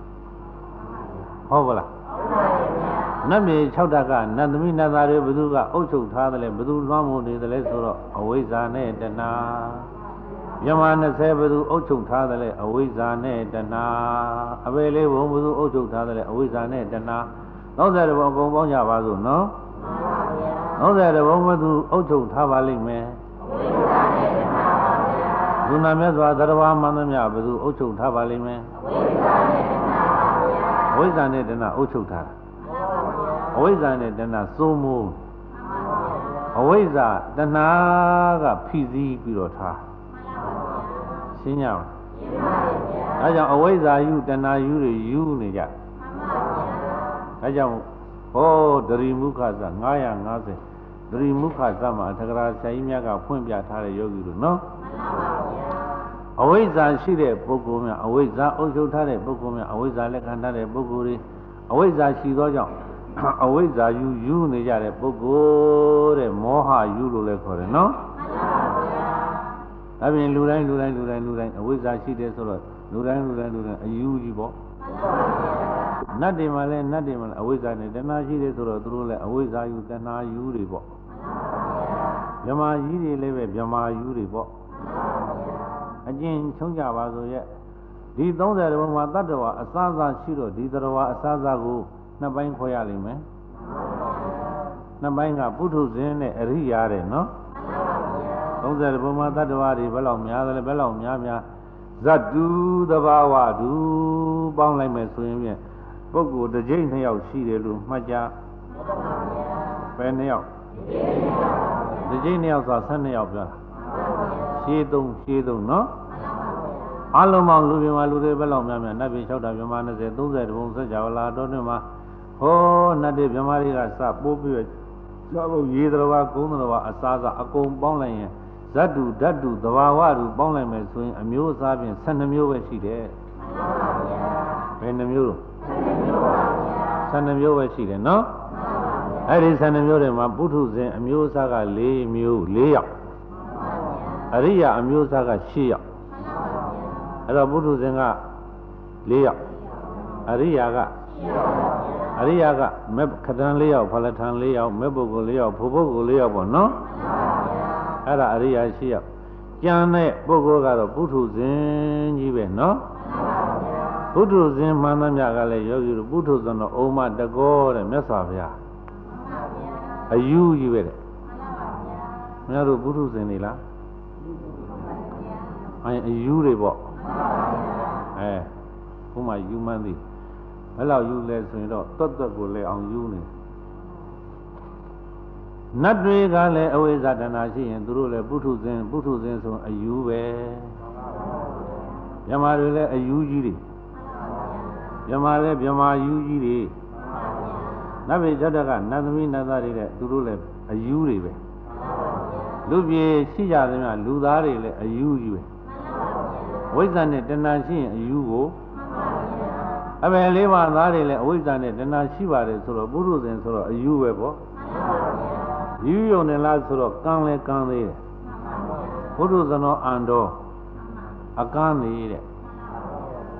ဟုတ်ပါလားနတ်မြေ၆ဓာတ်ကနတ်သမီးနတ်သားတွေဘယ်သူကအုပ်ချုပ်ထားတယ်လဲဘယ်သူလွှမ်းမိုးနေတယ်လဲဆိုတော့အဝိဇ္ဇာနဲ့တဏှာမြမ၂၀ဘယ်သူအုပ်ချုပ်ထားတယ်လဲအဝိဇ္ဇာနဲ့တဏှာအပေလေးဘုံဘယ်သူအုပ်ချုပ်ထားတယ်လဲအဝိဇ္ဇာနဲ့တဏှာ၃၀ဘုံအကုန်ပေါင်းကြပါစို့နော်၃၀ဘုံဘယ်သူအုပ်ချုပ်ထားပါလိမ့်မယ်ဘုနာမြတ်စွာသတ္တဝါမှန်သမျှဘယ်သူအုပ်ချုပ်ထားပါလိမ့်မယ်အဝိဇ္ဇာနဲ့တဏှာအုပ်ချုပ်ထားတာအဝိဇ္ဇာနဲ့တဏှာစိုးမိုးအဝိဇ္ဇာတဏှာကဖိစီးပြီးတော့ထားရှင်းကြပါအဲကြောင့်အဝိဇ္ဇာယူတဏှာယူတွေယူနေကြအဲကြောင့်ဟောဒရိမုခသ၅၅၀ဒရိမုခသမှာထကရာဆရာကြီးများကဖွင့်ပြထားတဲ့ယောဂီတို့နော်အဝိဇ္ဇာရှိတဲ့ပုဂ္ဂိုလ်များအဝိဇ္ဇာအုပ်ချုပ်ထားတဲ့ပုဂ္ဂိုလ်များအဝိဇ္ဇာလက်ခံထားတဲ့ပုဂ္ဂိုလ်တွေအဝိဇ္ဇာရှိသောကြောင့်အဝိဇ္ဇာယူယူနေကြတဲ့ပုဂ္ဂိုလ်တဲ့မောဟယူလို့လည်းခေါ်တယ်နော်အပြင်လူတိုင်းလူတိုင်းလူတိုင်းလူတိုင်းအဝိဇ္ဇာရှိတယ်ဆိုတော့လူတိုင်းလူတိုင်းလူတိုင်းအယူကြီးပေါ့နတ်တွေမှာလည်းနတ်တွေမှာလည်းအဝိဇ္ဇာနဲ့တဏှာရှိတယ်ဆိုတော့သူတို့လည်းအဝိဇ္ဇာယူတဏှာယူတွေပေါ့ဗြဟ္မာကြီးတွေလည်းပဲဗြဟ္မာယူတွေပေါ့အကျဉ်းချုံးကြပါဆိုရဲ့ဒီ၃၀ဘုံမှာတတ္တဝါအစားစားရှိတော့ဒီတတ္တဝါအစားစားကိုနှစ်ပိုင်းခွဲရလိမ့်မယ်နှစ်ပိုင်းကပုထုဇဉ်နဲ့အရိယာတဲ့နော်၃၀ဘုံမှာတတ္တဝါတွေဘယ်လောက်များတယ်ဘယ်လောက်များများဇတ်တူသဘာဝတူပေါင်းလိုက်မယ်ဆိုရင်ဖြင့်ပုဂ္ဂိုလ်တစ်ကြိမ်နှစ်ယောက်ရှိတယ်လို့မှတ်ကြဘယ်နှစ်ယောက်တစ်ကြိမ်နှစ်ယောက်ဆိုတာဆယ်နှစ်ယောက်ပြောတာရှင်းသုံးရှင်းသုံးနော်အလုံးပေါင်းလူပြမလူတွေဘယ်လောက်များများနတ်ပြည်၆ဓာတ်ပြမ၂၀ ၃၀ဘုံစัจ java လာတော့နေမှာဟောနတ်တွေပြမတွေကစပိုးပြီးတော့ဘုရေတော်ဝါကုန်းတော်ဝါအစားစားအကုန်ပေါင်းလိုက်ရင်ဇတ်တုဓာတ်တုသဘာဝတုပေါင်းလိုက်မယ်ဆိုရင်အမျိုးအစားဖြင့်၁၂မျိုးပဲရှိတယ်ဘယ်နှမျိုးလဲ၁၂မျိုးပဲရှိတယ်နော်အဲ့ဒီ၁၂မျိုးတွေမှာပုထုဇဉ်အမျိုးအစားက၄မျိုး၄ယောက်အရိယာအမျိုးအစားက၈ယောက်အဲ့တော့ပုထုဇဉ်က၄ယောက်အရိယာကအရိယာကမေခဋ္ဌန်၄ယောက်ဖလထန်၄ယောက်မေပုဂ္ဂိုလ်၄ယောက်ဖို့ပုဂ္ဂိုလ်၄ယောက်ပေါ့နော်အဲ့ဒါအရိယာ၈ယောက်ကျန်တဲ့ပုဂ္ဂိုလ်ကတော့ပုထုဇဉ်ကြီးပဲနော်ပုထုဇဉ်မှန်သမျှကလည်းယောဂီတို့ပုထုဇဉ်တော်ဩမတကောတဲ့မြတ်စွာဘုရားအယူကြီးပဲတဲ့မြတ်တို့ပုထုဇဉ်တွေလားအဲအယူတွေပေါ့အဲဘုမယူမှန်းသည်ဘယ်လောက်ယူလဲဆိုရင်တော့တွတ်တွတ်ကိုလည်းအောင်ယူနေနတ်တွေကလည်းအဝိဇ္ဇာတဏှာရှိရင်သူတို့လည်းပုထုဇဉ်ပုထုဇဉ်ဆိုအယူပဲမြမတွေလည်းအယူကြီးတွေမြမလည်းမြမယူကြီးတွေနတ်ပြည်ဇတ်တကနတ်သမီးနတ်သားတွေတဲ့သူတို့လည်းအယူတွေပဲလူပြေရှိကြသမျှလူသားတွေလည်းအယူကြီးပဲဝိဇ္ဇာနဲ့တဏှာရှိရင်အယူကိုအပယ်လေးပါးသားတွေလည်းအဝိဇ္ဇာနဲ့တဏှာရှိပါတယ်ဆိုတော့ပုထုဇဉ်ဆိုတော့အယူပဲပေါ့ယူယုံနဲ့လားဆိုတော့ကံလဲကံသေးတယ်ပုထုဇဉ်တော်အန္တောအကန်းနေတဲ့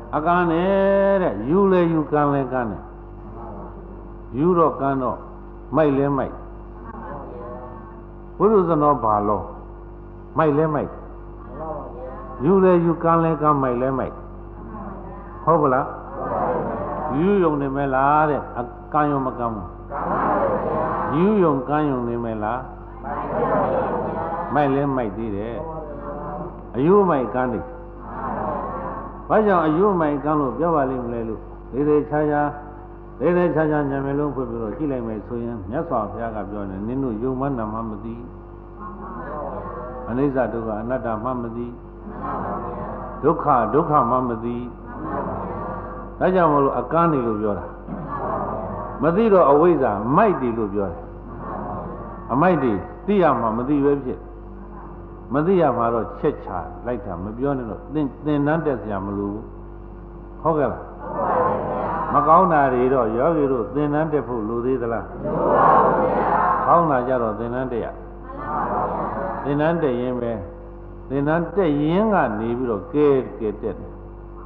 အကန်းနေတဲ့ယူလေယူကန်းလဲကန်းတယ်ယူတော့ကန်းတော့မိုက်လဲမိုက်ဘုရုဇနောဘာလို့မိုက်လဲမိုက်ယူလေယူကန်းလဲကန်းမိုက်လဲမိုက်ဟုတ်ပလားယူယုံနေမလားတဲ့အကန်းယုံမကန်းဘူးယူယုံကန်းယုံနေမလားမိုက်လဲမိုက်သေးတယ်အယူမိုက်ကန်းတယ်ဘာကြောင့်အယူမိုက်ကန်းလို့ပြောပါလိမ့်မလဲလို့ဒီဒီခြားခြားဒီဒီခြားခြားညံမျိုးလုံးဖွင့်ပြီးတော့ကြည့်လိုက်မယ်ဆိုရင်မြတ်စွာဘုရားကပြောနေနင်တို့ယုံမနာမှမသိအနိစ္စဒုက္ခအနတ္တမှမသိဒုက္ခဒုက္ခမှမသိဒါကြောင့်မလို့အကန်းနေလို့ပြောတာမသိတော့အဝိဇ္ဇာမိုက်တယ်လို့ပြောတယ်အမိုက်တွေသိရမှာမသိပဲဖြစ်မသိရမှာတော့ချက်ချလိုက်တာမပြောနဲ့တော့သင်သင်တန်းတက်စရာမလိုဘူးဟုတ်ကဲ့လားမကောင်းတာတွေတော့ယောဂီတို့သင်တန်းတက်ဖို့လိုသေးသလားလိုပါဘူးဗျာကောင်းတာကြတော့သင်တန်းတက်ရသင်တန်းတက်ရင်ပဲသင်တန်းတက်ရင်ကနေပြီးတော့ကဲကဲတက်တယ်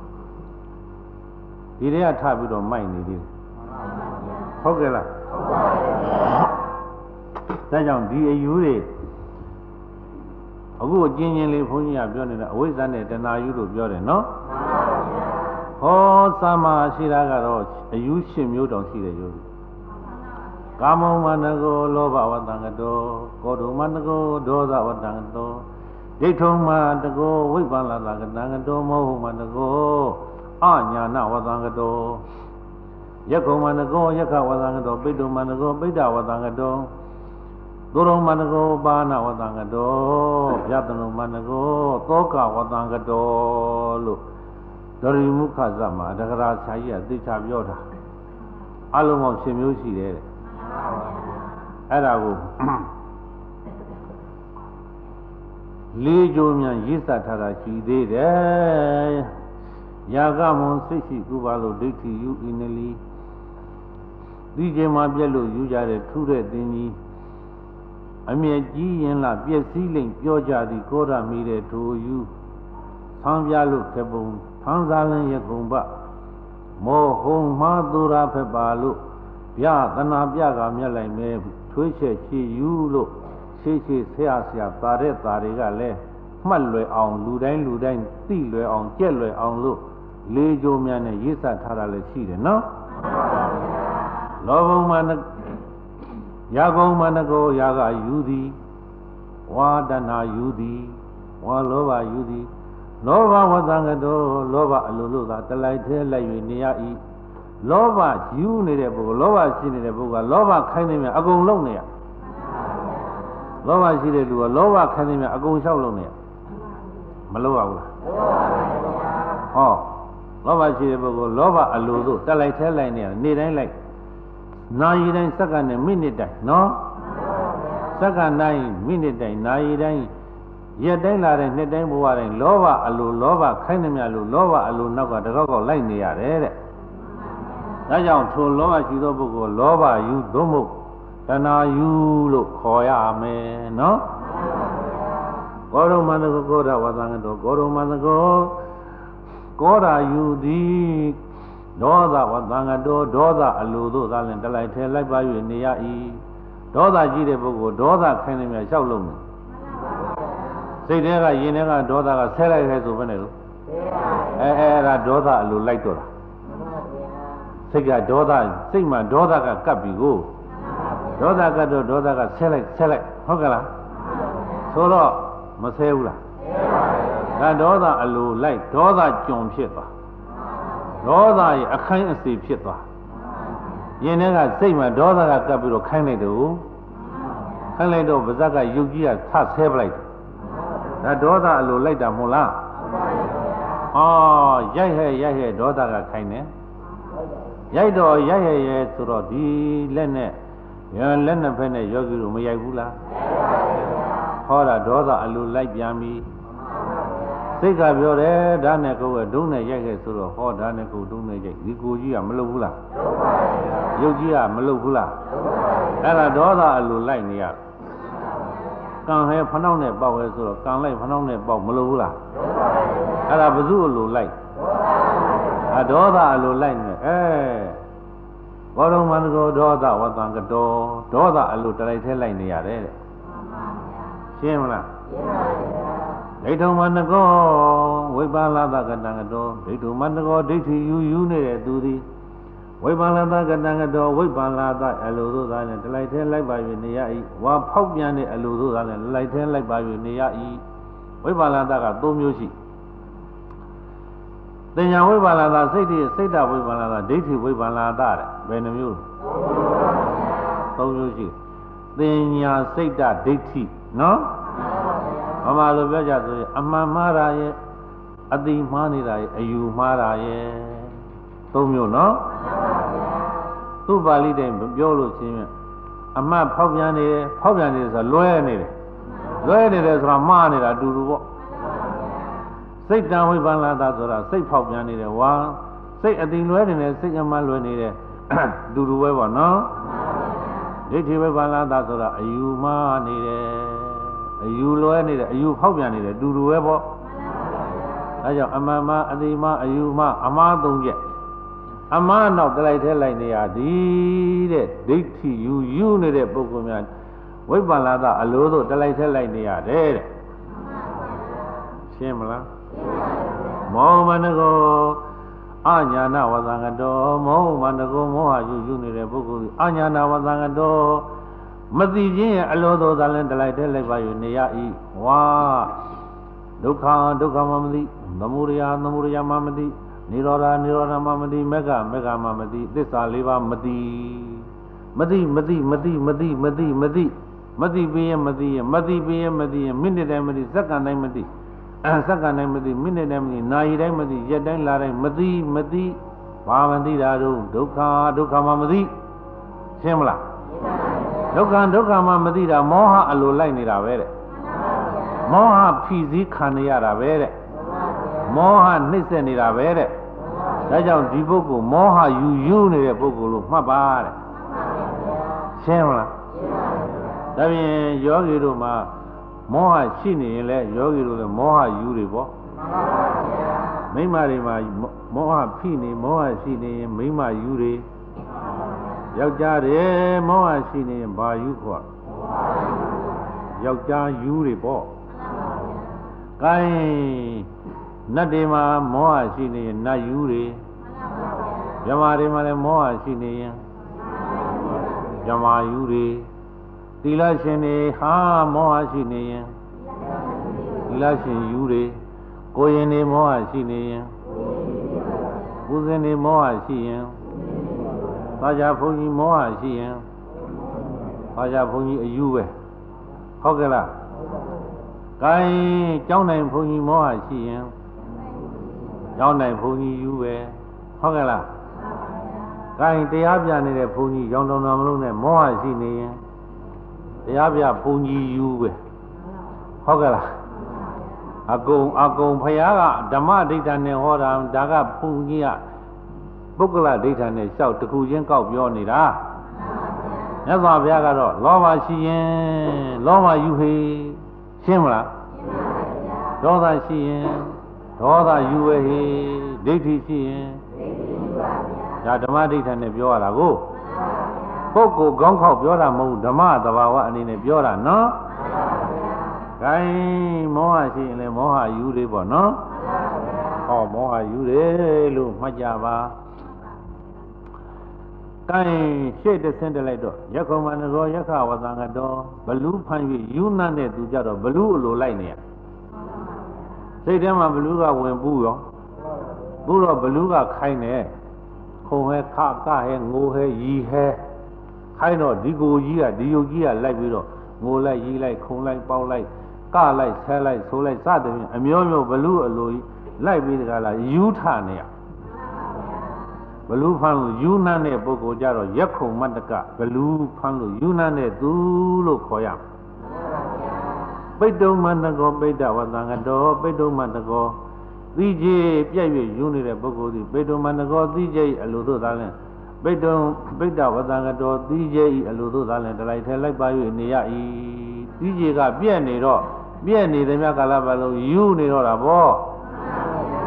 ဒီတွေကထပြီးတော့မိုက်နေသေးတယ်ဟုတ်ကဲ့လားဟုတ်ပါဘူးဒါကြောင့်ဒီအယူတွေအခုအချင်းချင်းလေးဘုန်းကြီးကပြောနေတာအဝိဇ္ဇာနဲ့တဏှာယူလို့ပြောတယ်နော်ဟောသာမရှိတာကတော့အယူရှင်မျိုးတောင်ရှိတယ်ယူကာမဝန္တကိုလောဘဝတ္တံကတောကောတုမန္တကိုဒေါသဝတ္တံကတောဒိဋ္ဌုံမတကိုဝိပ္ပန္နတကတံကတောမောဟမန္တကိုအညာနာဝတ္တံကတောယက္ခုံမန္တကိုယက္ခဝတ္တံကတောပိဋ္ဌုမန္တကိုပိဋ္ဌဝတ္တံကတောသုရုံမန္တကိုပါဏဝတ္တံကတောဗျတနုမန္တကိုသောကဝတ္တံကတောလို့ဒရိမုခဇမှာတဂရာဆာကြီးကသိချပြောတာအလုံးပေါင်းရှင်မျိုးရှိတယ်တဲ့အဲ့ဒါကိုလေးကြိုးမြန်ရေးစထားတာရှိသေးတယ်ယာကမွန်စိတ်ရှိကုပါလို့ဒိဋ္ဌိယူအင်းနလီဒီချိန်မှာပြက်လို့ယူကြတဲ့ထူးတဲ့သင်ကြီးအမြဲကြီးရင်လားပြည့်စည်လိမ့်ပြောကြသည်ကောရမိတဲ့ဒိုယူဆံပြလို့ခပုံဖန်းစားလင်းရကုံပမောဟုံမှားသူရာဖက်ပါလို့ဗျာသနာပြကမြက်လိုက်မဲထွေးချက်ရှိယူလို့ရှိရှိဆရာဆရာပါတဲ့သားတွေကလည်းမှတ်လွယ်အောင်လူတိုင်းလူတိုင်းသိလွယ်အောင်ကြက်လွယ်အောင်လို့လေးကြိုးများနဲ့ရေးစထားတာလည်းရှိတယ်နော်လောဘမှာယာကုံမနကိုယာကယူသည်ဝါဒနာယူသည်ဝါလောဘယူသည်လောဘဝတ္တံကတောလောဘအလိုလိုသာတလိုက်သေးလိုက်၍နေရ၏လောဘယူနေတဲ့ပုဂ္ဂိုလ်လောဘရှိနေတဲ့ပုဂ္ဂိုလ်ကလောဘခိုင်းနေမြအကုန်လုံးနေရလောဘရှိတဲ့လူကလောဘခိုင်းနေမြအကုန်လျှောက်လုံးနေရမလို့ရဘူးလားဟောလောဘရှိတဲ့ပုဂ္ဂိုလ်လောဘအလိုလိုတလိုက်သေးလိုက်နေရနေတိုင်းလိုက်နာရီတိုင်းစက္ကန့်နဲ့မိနစ်တိုင်းနော်စက္ကန့်တိုင်းမိနစ်တိုင်းနာရီတိုင်းရက်တိုင်းလာတဲ့နှစ်တိုင်းဘဝတိုင်းလောဘအလိုလောဘခိုင်းနေမြလို့လောဘအလိုနောက်ကတကောက်ကောက်လိုက်နေရတယ်တဲ့ဒါကြောင့်ထိုလောဘရှိသောပုဂ္ဂိုလ်လောဘယူသို့မဟုတ်တဏှာယူလို့ခေါ်ရမယ်နော်ကောရုမန္တကိုကောဓဝသံတောကောရုမန္တကိုကောဓာယူသည်ဒေါသဝတ္တံကတောဒေါသအလိုတို့သာလင်တလိုက်ထဲလိုက်ပါ၍နေရ၏ဒေါသကြီးတဲ့ပုဂ္ဂိုလ်ဒေါသခိုင်းနေမြလျှောက်လုံးနေစိတ်ထဲကရင်ထဲကဒေါသကဆဲလိုက်ခဲဆိုဘယ်နဲ့လို့အဲအဲအဲ့ဒါဒေါသအလိုလိုက်တော့တာစိတ်ကဒေါသစိတ်မှာဒေါသကကပ်ပြီကိုဒေါသကပ်တော့ဒေါသကဆဲလိုက်ဆဲလိုက်ဟုတ်ကလားဆိုတော့မဆဲဘူးလားဒါဒေါသအလိုလိုက်ဒေါသကြုံဖြစ်သွားဒေါသရဲ့အခိုင်းအစေဖြစ်သွားရင်ထဲကစိတ်မှာဒေါသကကပ်ပြီးတော့ခိုင်းလိုက်တော့ခိုင်းလိုက်တော့ပါဇက်ကယုတ်ကြီးကထဆဲပလိုက်ဒါဒေါသအလိုလိုက်တာမဟုတ်လားအော်ရိုက်ဟဲ့ရိုက်ဟဲ့ဒေါသကခိုင်းတယ်ရိုက်တော့ရိုက်ဟဲ့ရဲဆိုတော့ဒီလက်နဲ့ရလက်နှစ်ဖက်နဲ့ယောဂီတို့မရိုက်ဘူးလားဟောတာဒေါသအလိုလိုက်ပြန်ပြီစိတ်ကပြောတယ်ဓာတ်နဲ့ကိုယ်ကဒုံးနဲ့ရိုက်ခဲ့ဆိုတော့ဟောဓာတ်နဲ့ကိုယ်ဒုံးနဲ့ရိုက်ဒီကိုကြီးကမလုပ်ဘူးလားရုပ်ကြီးကမလုပ်ဘူးလားအဲ့ဒါဒေါသအလိုလိုက်နေရကံဟဲဖနှောက်နဲ့ပေါက်ရဲဆိုတော့ကံလိုက်ဖနှောက်နဲ့ပေါက်မလုပ်ဘူးလားအဲ့ဒါဘု து အလိုလိုက်အဒေါသအလိုလိုက်နေအဲဘောရုံမန္တကိုဒေါသဝတ္တံကတောဒေါသအလိုတလိုက်ထဲလိုက်နေရတယ်တဲ့ရှင်းမလားဒိဋ္ဌုမန္တကောဝိပါလသကတံကတောဒိဋ္ဌုမန္တကောဒိဋ္ဌိယူယူနေတဲ့သူသည်ဝိပါလသကတံကတောဝိပါလသအလိုတို့သာနဲ့တလိုက်ထဲလိုက်ပါ၍နေရ၏ဝါဖောက်ပြန်တဲ့အလိုတို့သာနဲ့လိုက်ထဲလိုက်ပါ၍နေရ၏ဝိပါလသကသုံးမျိုးရှိတင်ညာဝိပါလသစိတ်တည်းစိတ်တဝိပါလသဒိဋ္ဌိဝိပါလသတဲ့ဘယ်နှမျိုးသုံးမျိုးရှိတင်ညာစိတ်တဒိဋ္ဌိနော်ဘာမှလို့ပြောကြဆိုရင်အမှန်မှားတာရဲ့အတိမှားနေတာရဲ့အယူမှားတာရဲ့သုံးမျိုးနော်သူ့ပါဠိတိုင်းပြောလို့ချင်းအမှတ်ဖောက်ပြန်နေတယ်ဖောက်ပြန်နေတယ်ဆိုတော့လွဲနေတယ်လွဲနေတယ်ဆိုတော့မှားနေတာအတူတူပေါ့စိတ်တံဝိပန္နတာဆိုတာစိတ်ဖောက်ပြန်နေတယ်ဝါစိတ်အတိလွဲနေတယ်စိတ်အမှန်လွဲနေတယ်အတူတူပဲပေါ့နော်ဒိဋ္ဌိဝိပန္နတာဆိုတာအယူမှားနေတယ်အယူလွဲနေတယ်အယူဖောက်ပြန်နေတယ်အတူတူပဲပေါ့အဲကြောင့်အမှန်မှအတိမှအယူမှအမှားသုံးချက်အမှားနောက်တလိုက်ထဲလိုက်နေရသည်တဲ့ဒိဋ္ဌိယူယူနေတဲ့ပုဂ္ဂိုလ်များဝိပန္နတာအလိုတို့တလိုက်ထဲလိုက်နေရတယ်တဲ့ရှင်းမလားမောဟမန္တကောအညာနာဝသံကတောမောဟမန္တကောမောဟယူယူနေတဲ့ပုဂ္ဂိုလ်အညာနာဝသံကတောမသိခြင်းရဲ့အလိုတို့သာလည်းတလိုက်ထဲလိုက်ပါ၍နေရ၏ဝါဒုက္ခဒုက္ခမမသိသမုဒယသမုဒယမမသိနိရောဓနိရောဓမမသိမေဃမေဃမမသိသစ္စာလေးပါးမသိမသိမသိမသိမသိမသိမသိမသိပြင်းမသိရမသိပြင်းမသိရမိနစ်တိုင်းမသိစက္ကန့်တိုင်းမသိအဲစက္ကန့်တိုင်းမသိမိနစ်တိုင်းမသိနာရီတိုင်းမသိရက်တိုင်းလာတိုင်းမသိမသိဘာမသိတာတို့ဒုက္ခဒုက္ခမမသိရှင်းမလားဒုက္ခဒုက္ခမမသိတာမောဟအလိုလိုက်နေတာပဲတဲ့မောဟဖြီးစည်းခံနေရတာပဲတဲ့မောဟနှိမ့်ဆက်နေတာပဲတဲ့ဒါကြောင့်ဒီပုဂ္ဂိုလ်မောဟယူယူနေတဲ့ပုဂ္ဂိုလ်လို့မှတ်ပါတဲ့ရှင်းမလားဒါပြင်ယောဂီတို့မှာမောဟရှိနေရင်လည်းယောဂီတို့လည်းမောဟယူတွေပေါ့မိမတွေမှာမောဟဖိနေမောဟရှိနေရင်မိမယူတွေယောက်ျားတွေမောဟရှိနေရင်ဘာယူခေါ်ယောက်ျားယူတွေပေါ့ကဲနတ်တွေမှာမောဟရှိနေရင်နတ်ယူတွေမြမာတွေမှာလည်းမောဟရှိနေရင်မြမာယူတွေသီလရှင်တွေဟာမောဟရှိနေရင်သီလရှင်ယူတွေကိုရင်တွေမောဟရှိနေရင်ကိုယ်စဉ်တွေမောဟရှိရင်သာကြဘုန်းကြီးမောဟရှိရင်သာကြဘုန်းကြီးအယူပဲဟုတ်ကဲ့လားကဲကျောင်းနိုင်ဘုန်းကြီးမောဟရှိရင်ကျောင်းနိုင်ဘုန်းကြီးယူပဲဟုတ်ကဲ့လားကဲတရားပြနေတဲ့ဘုန်းကြီးရောင်တော်တော်မလုံးနဲ့မောဟရှိနေရင်တရားပြဘုန်းကြီးယူပဲဟုတ်ကဲ့လားအကုန်အကုန်ဖယားကဓမ္မဒိဋ္ဌာနဲ့ဟောတာဒါကဘုန်းကြီးကပုဂ္ဂလဒိဋ္ဌာနဲ့လျှောက်တစ်ခုချင်းကောက်ပြောနေတာမြတ်စွာဘုရားကတော့လောဘရှိရင်လောဘယူဟေရှင်းမလားဒေါသရှိရင်ဒေါသယူဝေဟေဒိဋ္ဌိရှိရင်ဒါဓမ္မဒိဋ္ဌာနဲ့ပြောရတာကိုပုဂ္ဂိုလ်ကောင်းခေါက်ပြောတာမဟုတ်ဓမ္မသဘာဝအနေနဲ့ပြောတာနော်ဂိုင်းမောဟရှိရင်လည်းမောဟယူတွေပေါ့နော်ဟောမောဟယူတယ်လို့မှတ်ကြပါကဲရှေ့တဆင်းတက်လိုက်တော့ယခုမနရောယခဝသံကတော်ဘလူးဖန်၍ယူနတ်တဲ့သူကြတော့ဘလူးအလိုလိုက်နေရစိတ်ထဲမှာဘလူးကဝင်ပူးရောပူးတော့ဘလူးကခိုင်းတယ်ခုံဟဲခကဟဲငိုဟဲရီဟဲခိုင်းတော့ဒီကိုကြီးကဒီယုတ်ကြီးကလိုက်ပြီးတော့ငိုလိုက်ရီလိုက်ခုံလိုက်ပေါက်လိုက်ကလိုက်ဆဲလိုက်ဆိုးလိုက်စသဖြင့်အမျိုးမျိုးဘလူးအလိုကြီးလိုက်ပြီးတကလားယူထနေရဘလူးဖမ်းလို့ယူနန်းတဲ့ပုဂ္ဂိုလ်ကြတော့ရက်ခုံမတ္တကဘလူးဖမ်းလို့ယူနန်းတဲ့သူလို့ခေါ်ရပိဋ္ဌုမန္တကောပိဋ္ဌဝသံကတော်ပိဋ္ဌုမန္တကောသိကြီးပြည့်၍ယူနေတဲ့ပုဂ္ဂိုလ်ဒီပိဋ္ဌုမန္တကောသိကြီးအလိုတို့သာလဲပိဋ္ဌုပိဋ္ဌဝသံကတော်သိကြီးအလိုတို့သာလဲတလိုက်ထဲလိုက်ပါ၍နေရ၏သိကြီးကပြည့်နေတော့ပြည့်နေတဲ့မြတ်ကာလပတ်လုံးယူနေတော့တာပေါ့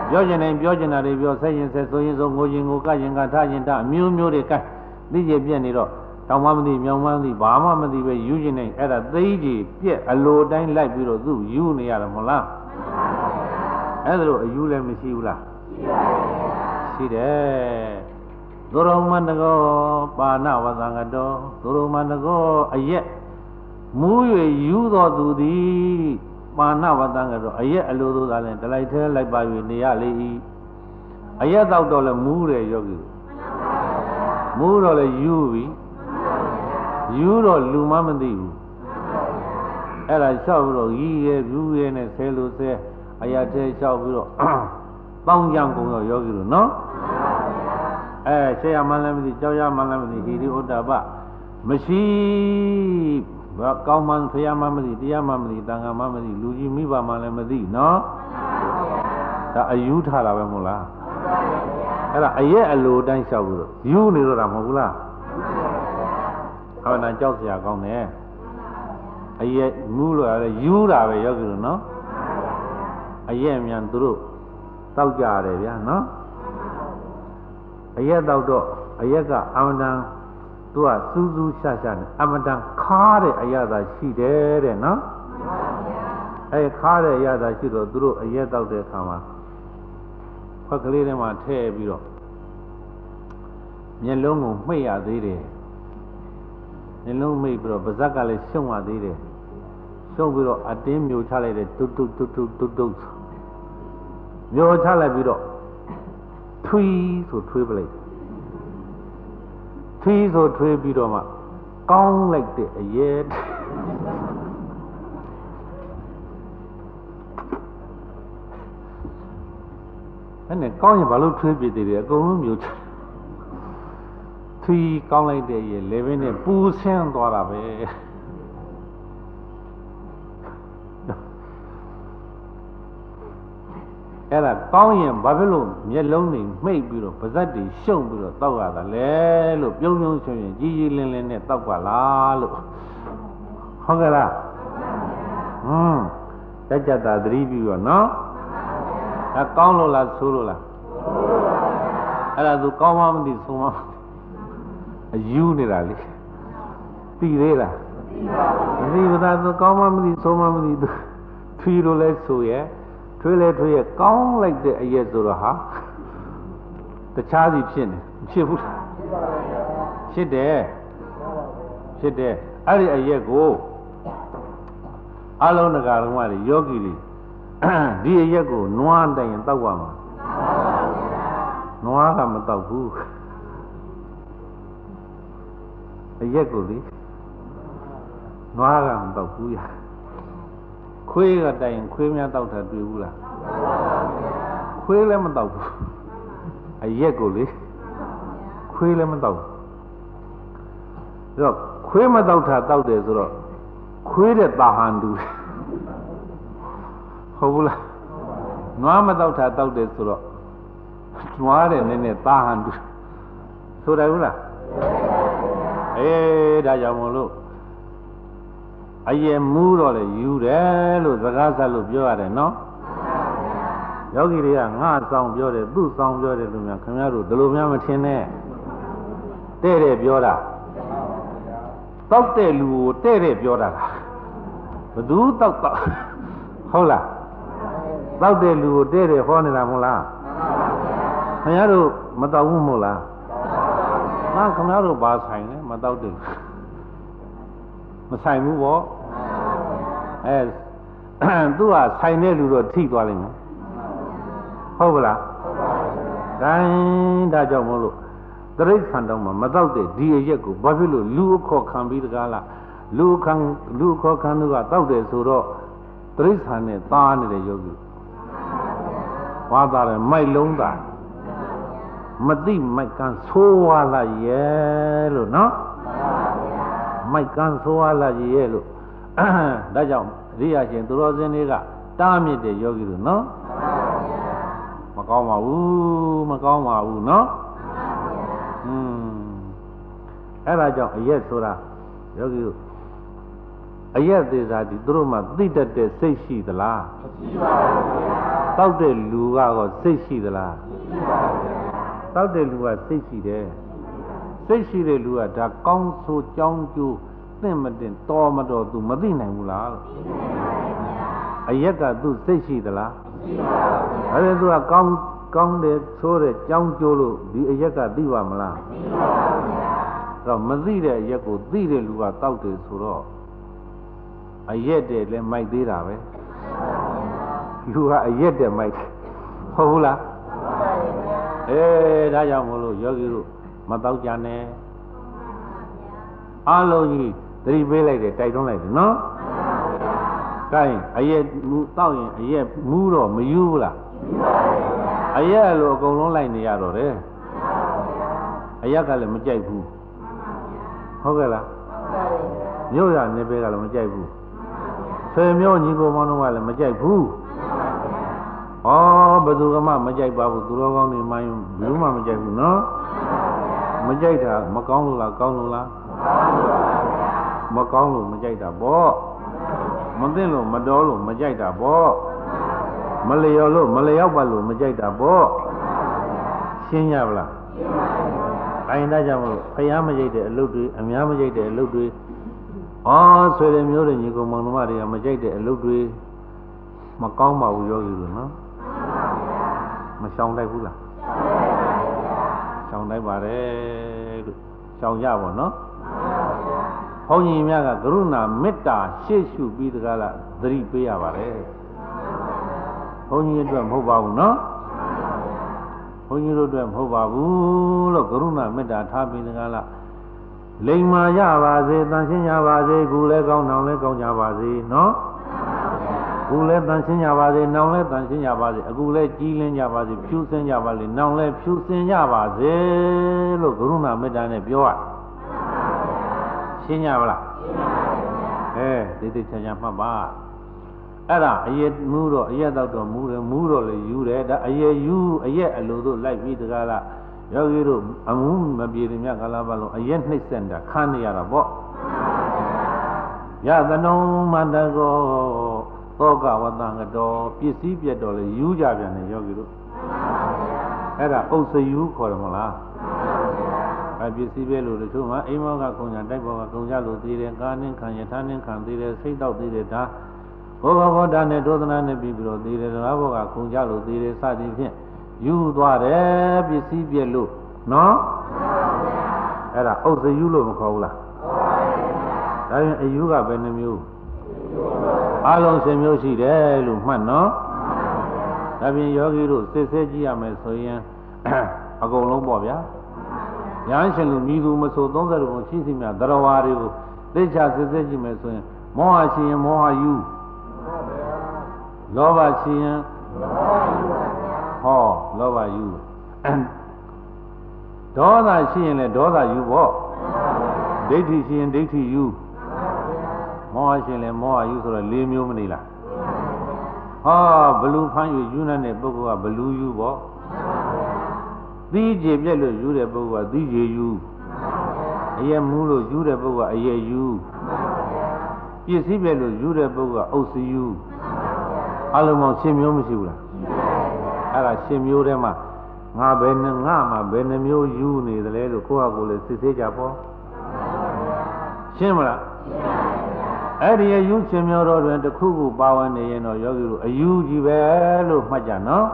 ပြောကျင်နေပြောကျင်တာတွေပြောဆက်ရင်ဆက်ဆိုရင်ဆိုငိုရင်ငိုကရင်ကထားရင်ထားအမျိုးမျိုးတွေကဲသိကြပြက်နေတော့တောင်မမသိမြောင်မမသိဘာမှမသိပဲယူကျင်နေအဲ့ဒါသိကြီးပြက်အလိုတိုင်းလိုက်ပြီးတော့သူ့ယူနေရတယ်မဟုတ်လားအဲ့ဒါလို့အယူလည်းမရှိဘူးလားရှိတယ်သုရမန္တကောပါဏဝသံဃတောသုရမန္တကောအရက်မူး၍ယူတော်သူသည်ပါဏဝသံဃတောအရက်အလိုလိုသာလည်းတလိုက်သေးလိုက်ပါ၍နေရလေ၏အရက်တော့တော့လည်းမူးတယ်ယောဂီမူးတော့လည်းယူပြီယူတော့လူမမသိဘူးအဲ့ဒါလျှောက်ပြီးတော့ရီးရဲယူးရဲနဲ့ဆဲလို့ဆဲအရာသေးလျှောက်ပြီးတော့ပေါင်းကြံကုန်တော့ယောဂီတို့နော်အဲရှေ့ရမှန်းလည်းမသိကြောက်ရမှန်းလည်းမသိဟိရိဥဒ္ဒပမရှိဘာကောင်းမှန်းဖျားမှန်းမသိတရားမှန်းမသိတန်ခါမှန်းမသိလူကြီးမိဘမှန်းလည်းမသိနော်ဒါအယူထားတာပဲမဟုတ်လားအဲ့ဒါအရက်အလိုတိုင်းလျှောက်ပြီးတော့ယူနေတော့တာမဟုတ်ဘူးလားဟောနာကြောက်စရာကောင်းတယ်အရက်မူးလို့ရတယ်ယူတာပဲရောက်ကြလို့နော်အရက်မြန်သူတို့တောက်ကြရတယ်ဗျာနော်အရက်တောက်တော့အရက်ကအမတန်သူကစူးစူးရှာရှာနဲ့အမတန်ခါတဲ့အရသာရှိတယ်တဲ့နော်အဲခါတဲ့အရသာရှိတော့သူတို့အရက်တောက်တဲ့အခါမှာခွက်ကလေးထဲမှာထည့်ပြီးတော့မျက်လုံးကိုမှိတ်ရသေးတယ်မျက်လုံးမှိတ်ပြီးတော့ပါးစပ်ကလည်းရှုံရသေးတယ်ရှုံပြီးတော့အတင်းမျိုးချလိုက်တဲ့တုတ်တုတ်တုတ်တုတ်တုတ်တုတ်မျိုးချလိုက်ပြီးတော့ထွီးဆိုထွေးပလိုက်ထွီးဆိုထွေးပြီးတော့မှကောင်းလိုက်တဲ့အရက်အဲ့နဲ့ကောင်းရင်ဘာလို့ထွေးပြသေးတယ်အကုန်လုံးမျိုးချထွီးကောင်းလိုက်တဲ့ရေလေဘင်းနဲ့ပူဆင်းသွားတာပဲအဲ့ဒါကောင်းရင်ဘာဖြစ်လို့မျက်လုံးတွေမှိတ်ပြီးတော့ပါးစပ်တွေရှုံပြီးတော့တောက်ရတာလဲလို့ပြုံးပြုံးရှင်ရင်ကြီးကြီးလင်းလင်းနဲ့တောက်ပါလားလို့ဟုတ်ကဲ့လားဟွန်းတက်ကြတာသတိပြုရောနော်ဒါကောင်းလို့လားဆိုးလို့လားအဲ့ဒါသူကောင်းမှမသိဆိုးမှအယူနေတာလေသိသေးလားမသိပါဘူးမသိပါဘူးကောင်းမှမသိဆိုးမှမသိသူထွေးလို့လဲဆိုရဲ့ထွေးလဲထွေးရဲ့ကောင်းလိုက်တဲ့အရက်ဆိုတော့ဟာတခြားစီဖြစ်နေဖြစ်ဘူးဖြစ်တယ်ဖြစ်တယ်အဲ့ဒီအရက်ကိုအလုံးတကာလုံးကလေယောဂီတွေဒီအရက်ကိုနွားတိုင်ရင်တောက်ပါမှာနွားကမတောက်ဘူးအရက်ကိုလေနွားကမတောက်ဘူးရခွေးကတိုင်ခွေးများတောက်တာတွေ့ဘူးလားခွေးလည်းမတောက်ဘူးအရက်ကိုလေခွေးလည်းမတောက်ဘူးအဲ့တော့ခွေးမတောက်တာတောက်တယ်ဆိုတော့ခွေးတဲ့တာဟန်တူဟုတ်ဘူးလားနွားမတောက်တာတောက်တယ်ဆိုတော့နွားတဲ့နည်းနည်းတာဟန်တူဆိုတယ်ဘူးလားအေးဒါကြောင့်မလို့အရင်မူးတော့လေယူတယ်လို့စကားဆက်လို့ပြောရတယ်နော်ယောဂီတွေကငါဆောင်ပြောတယ်သူ့ဆောင်ပြောတယ်လို့များခင်ဗျားတို့ဒီလိုများမထင်နဲ့တဲ့တဲ့ပြောတာတောက်တဲ့လူကိုတဲ့တဲ့ပြောတာလားဘသူတောက်တောက်ဟုတ်လားတောက်တဲ့လူကိုတဲ့တဲ့ဟောနေတာမဟုတ်လားခင်ဗျားတို့မတောက်ဘူးမဟုတ်လားဟာခင်ဗျားတို့ဘာဆိုင်လဲမတောက်တယ်မဆိုင်ဘူးပေါ့အဲသူကဆိုင်တဲ့လူတော့ထိသွားလိမ့်မယ်ဟုတ်ကလားဒါဒါကြောင့်မလို့တရိษံတောင်မှာမတော့တဲ့ဒီအရက်ကိုဘာဖြစ်လို့လူအခေါ်ခံပြီးတကားလားလူခံလူအခေါ်ခံသူကတောက်တယ်ဆိုတော့တရိษံနဲ့သားနေတဲ့ယောဂီဝါသားတယ်မိုက်လုံးသားမသိမိုက်ကန်းဆိုးဝါလာရဲ့လို့နော်မိုက်ကန်းဆိုးဝါလာရဲ့လို့ဒါကြောင့်ရိယာရှင်သူတော်စင်တွေကတားမြစ်တဲ့ယောဂီတို့နော်မကောင်းပါဘူးမကောင်းပါဘူးနော်อืมအဲ့ဒါကြောင့်အရက်ဆိုတာယောဂီတို့အရက်သေးစားဒီသူတို့မှသိတတ်တဲ့စိတ်ရှိသလားမရှိပါဘူးဗျာတောက်တဲ့လူကတော့စိတ်ရှိသလားမရှိပါဘူးဗျာတောက်တဲ့လူကစိတ်ရှိတယ်စိတ်ရှိတဲ့လူကဒါကောင်းဆိုးကြောင်းကျိုးသင့်မတင်တော်မတော်သူမသိနိုင်ဘူးလားလို့သိနိုင်ပါဘူးဗျာအရက်ကသူစိတ်ရှိသလားမရှိပါဘူးဗျာအဲ့ဒါသူကကောင်းကောင်းတယ်ဆိုးတယ်ကြောင်းကျိုးလို့ဒီအရက်ကသိပါမလားသိပါဘူးဗျာအဲ့တော့မသိတဲ့အရက်ကိုသိတဲ့လူကတောက်တယ်ဆိုတော့အရက်တယ်လည်းမိုက်သေးတာပဲလူကအရက်တယ်မိုက်ဟုတ်ဘူးလားအေးဒါကြောင့်မလို့ယောဂီတို့မတောက်ကြနဲ့အားလုံးကြီးသတိပေးလိုက်တယ်တိုက်တွန်းလိုက်တယ်နော်ကဲအရက်မူတောက်ရင်အရက်မူးတော့မယူဘူးလားအရက်လို့အကုန်လုံးလိုက်နေရတော့တယ်အရက်ကလည်းမကြိုက်ဘူးဟုတ်ကဲ့လားမြို့ရနေပဲကလည်းမကြိုက်ဘူးဆွေမျိုးညီကိုမောင်တို့ကလည်းမကြိုက်ဘူးဩဘယ်သူကမှမကြိုက်ပါဘူးသူတော်ကောင်းတွေမှရင်ဘယ်သူမှမကြိုက်ဘူးနော်မကြိုက်တာမကောင်းလို့လားကောင်းလို့လားမကောင်းလို့မကြိုက်တာပေါ့မသိလို့မတော်လို့မကြိုက်တာပေါ့မလျော်လို့မလျောက်ပါလို့မကြိုက်တာပေါ့ရှင်းရပါလားရှင်းပါပြီ။အဲဒါကြောင့်မလို့ဖျားမကြိုက်တဲ့အလုပ်တွေအများမကြိုက်တဲ့အလုပ်တွေအော်ဆွေတွေမျိုးတွေညီကောင်မောင်နှမတွေကမကြိုက်တဲ့အလုပ်တွေမကောင်းပါဘူးယောဂီတို့နော်မရှောင်တိုက်ဘူးလားရှောင်တိုက်ပါတယ်လို့ရှောင်ရပါနော်ဘုန်းကြီးများကကရုဏာမေတ္တာရှေ့ရှုပြီးတကားလားသတိပေးရပါတယ်ဘုန်းကြီးအတွက်မဟုတ်ပါဘူးနော်ဘုန်းကြီးတို့အတွက်မဟုတ်ပါဘူးလို့ကရုဏာမေတ္တာထားပြီးတကားလားလိမ္မာရပါစေတန်ရှင်းကြပါစေခုလည်းကောင်းနောင်လည်းကောင်းကြပါစေနော်ခုလည်းတန်ရှင်းကြပါစေနောင်လည်းတန်ရှင်းကြပါစေအခုလည်းကြီးလင်းကြပါစေဖြူစင်းကြပါလေနောင်လည်းဖြူစင်းကြပါစေလို့ကရုဏာမေတ္တာနဲ့ပြောရရှင်းကြပါလားရှင်းပါပါအဲတိတိကျကျမှတ်ပါအဲ့ဒါအရက်မူးတော့အရက်တော့တော့မူးတယ်မူးတော့လေယူတယ်ဒါအရက်ယူအရက်အလိုတို့လိုက်ပြီးတကားလားယောဂီတို့အမှုမပြေတဲ့မြတ်ကာလပတ်လုံးအရက်နှိမ့်ဆက်တာခန်းနေရတာပေါ့ယသနုံမတကောသောကဝတ္တငတော်ပစ္စည်းပြတ်တော်လေယူကြပြန်တယ်ယောဂီတို့အဲ့ဒါဥစ္စယူခေါ်တယ်မဟုတ်လားအဲပစ္စည်းပြတ်လို့တချို့မှာအိမ်မောကခုံညာတိုက်ပေါ်ကခုံကြလို့သေးတယ်ကားနှင်းခံရထားနှင်းခံသေးတယ်စိတ်တော့သေးတယ်ဒါဘောဘဘောဒါနဲ့ဒုသနာနဲ့ပြီးပြီးတော့သေးတယ်ဒါဘောကခုံကြလို့သေးတယ်စသည်ဖြင့်ယူသွားတယ်ပစ္စည်းပြက်လို့နော်အဲ့ဒါဥစ္စယူလို့မခေါ်ဘူးလားဒါရင်အယူကဘယ်နှမျိုးအလုံးဆယ်မျိုးရှိတယ်လို့မှတ်နော်ဒါပြင်ယောဂီတို့စစ်စစ်ကြည့်ရမယ်ဆိုရင်အကုန်လုံးပေါ့ဗျာရဟန်းရှင်လူမိသူမဆိုသုံးဆယ်ဘုံရှိစီမြသရဝါတွေကိုသိချစစ်စစ်ကြည့်မယ်ဆိုရင်မောဟရှိရင်မောဟယူလောဘရှိရင်ဟောလောဘယူဒေါသရှိရင်လည်းဒေါသယူပေါ့ဒိဋ္ဌိရှိရင်ဒိဋ္ဌိယူမောဟရှိရင်လည်းမောဟယူဆိုတော့၄မျိုးမနေလားဟောဘလူဖမ်းယူယူနေတဲ့ပုဂ္ဂိုလ်ကဘလူယူပေါ့သီးကြည်ပြက်လို့ယူတဲ့ပုဂ္ဂိုလ်ကသီးကြည်ယူအယက်မူးလို့ယူတဲ့ပုဂ္ဂိုလ်ကအယက်ယူပစ္စည်းပြက်လို့ယူတဲ့ပုဂ္ဂိုလ်ကဥစ္စယူအလုံးပေါင်းရှင်းမျိုးမရှိဘူးလားအဲ့ဒါရှင်းမျိုးထဲမှာငါဘယ်နဲ့ငါမှဘယ်နှမျိုးယူနေသလဲလို့ကိုယ့်ဟာကိုယ်လည်းစစ်ဆေးကြပေါ့ရှင်းမလားအဲ့ဒီအယူရှင်းမျိုးတော်တွင်တစ်ခုခုပါဝင်နေရင်တော့ယောဂီတို့အယူကြီးပဲလို့မှတ်ကြနော်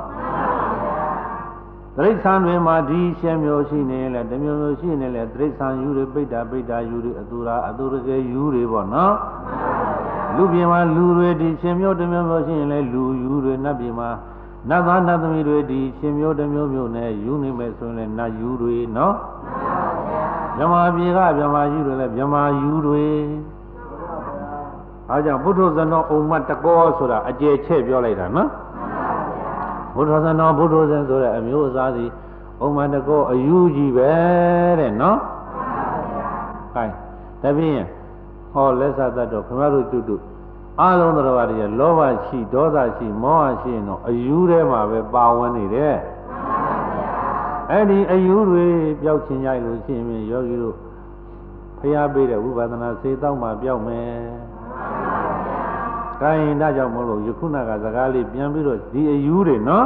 တိရစ္ဆာန်တွေမှာဒီရှင်းမျိုးရှိနေလဲတစ်မျိုးမျိုးရှိနေလဲတိရစ္ဆာန်ယူတွေပိဋ္ဌာပိဋ္ဌာယူတွေအတူရာအတူတကယ်ယူတွေပေါ့နော်လူပြင်မှာလူတွေဒီရှင်မျိုးတစ်မျိုးမျိုးရှိရင်လည်းလူယူတွေနတ်ပြင်မှာနတ်သားနတ်သမီးတွေဒီရှင်မျိုးတစ်မျိုးမျိုးနဲ့ယူနေမယ်ဆိုရင်လည်းနတ်ယူတွေနော်မြမပြေကမြမယူတွေလည်းမြမယူတွေအားကြောင့်ဘုဒ္ဓဇနောဥမ္မတကောဆိုတာအကျယ်ချဲ့ပြောလိုက်တာနော်ဘုဒ္ဓဇနောဘုဒ္ဓဇင်ဆိုတဲ့အမျိုးအစားစီဥမ္မတကောအယူကြီးပဲတဲ့နော်ခိုင်းဒါဖြင့်ဟောလက်ဆက်တတ်တော့ခင်ဗျားတို့တူတူအားလုံးတော်ဘာတွေလောဘရှိဒေါသရှိမောဟရှိရင်တော့အယူထဲမှာပဲပါဝင်နေတယ်အဲ့ဒီအယူတွေပျောက်ခြင်းရလို့ရှိရင်ယောဂီတို့ဖျားပေးတဲ့ဝိပဿနာစေတောင်းမှပျောက်မယ်ကိုင်းဒါကြောင့်မလို့ယခုနကစကားလေးပြန်ပြီးတော့ဒီအယူတွေနော်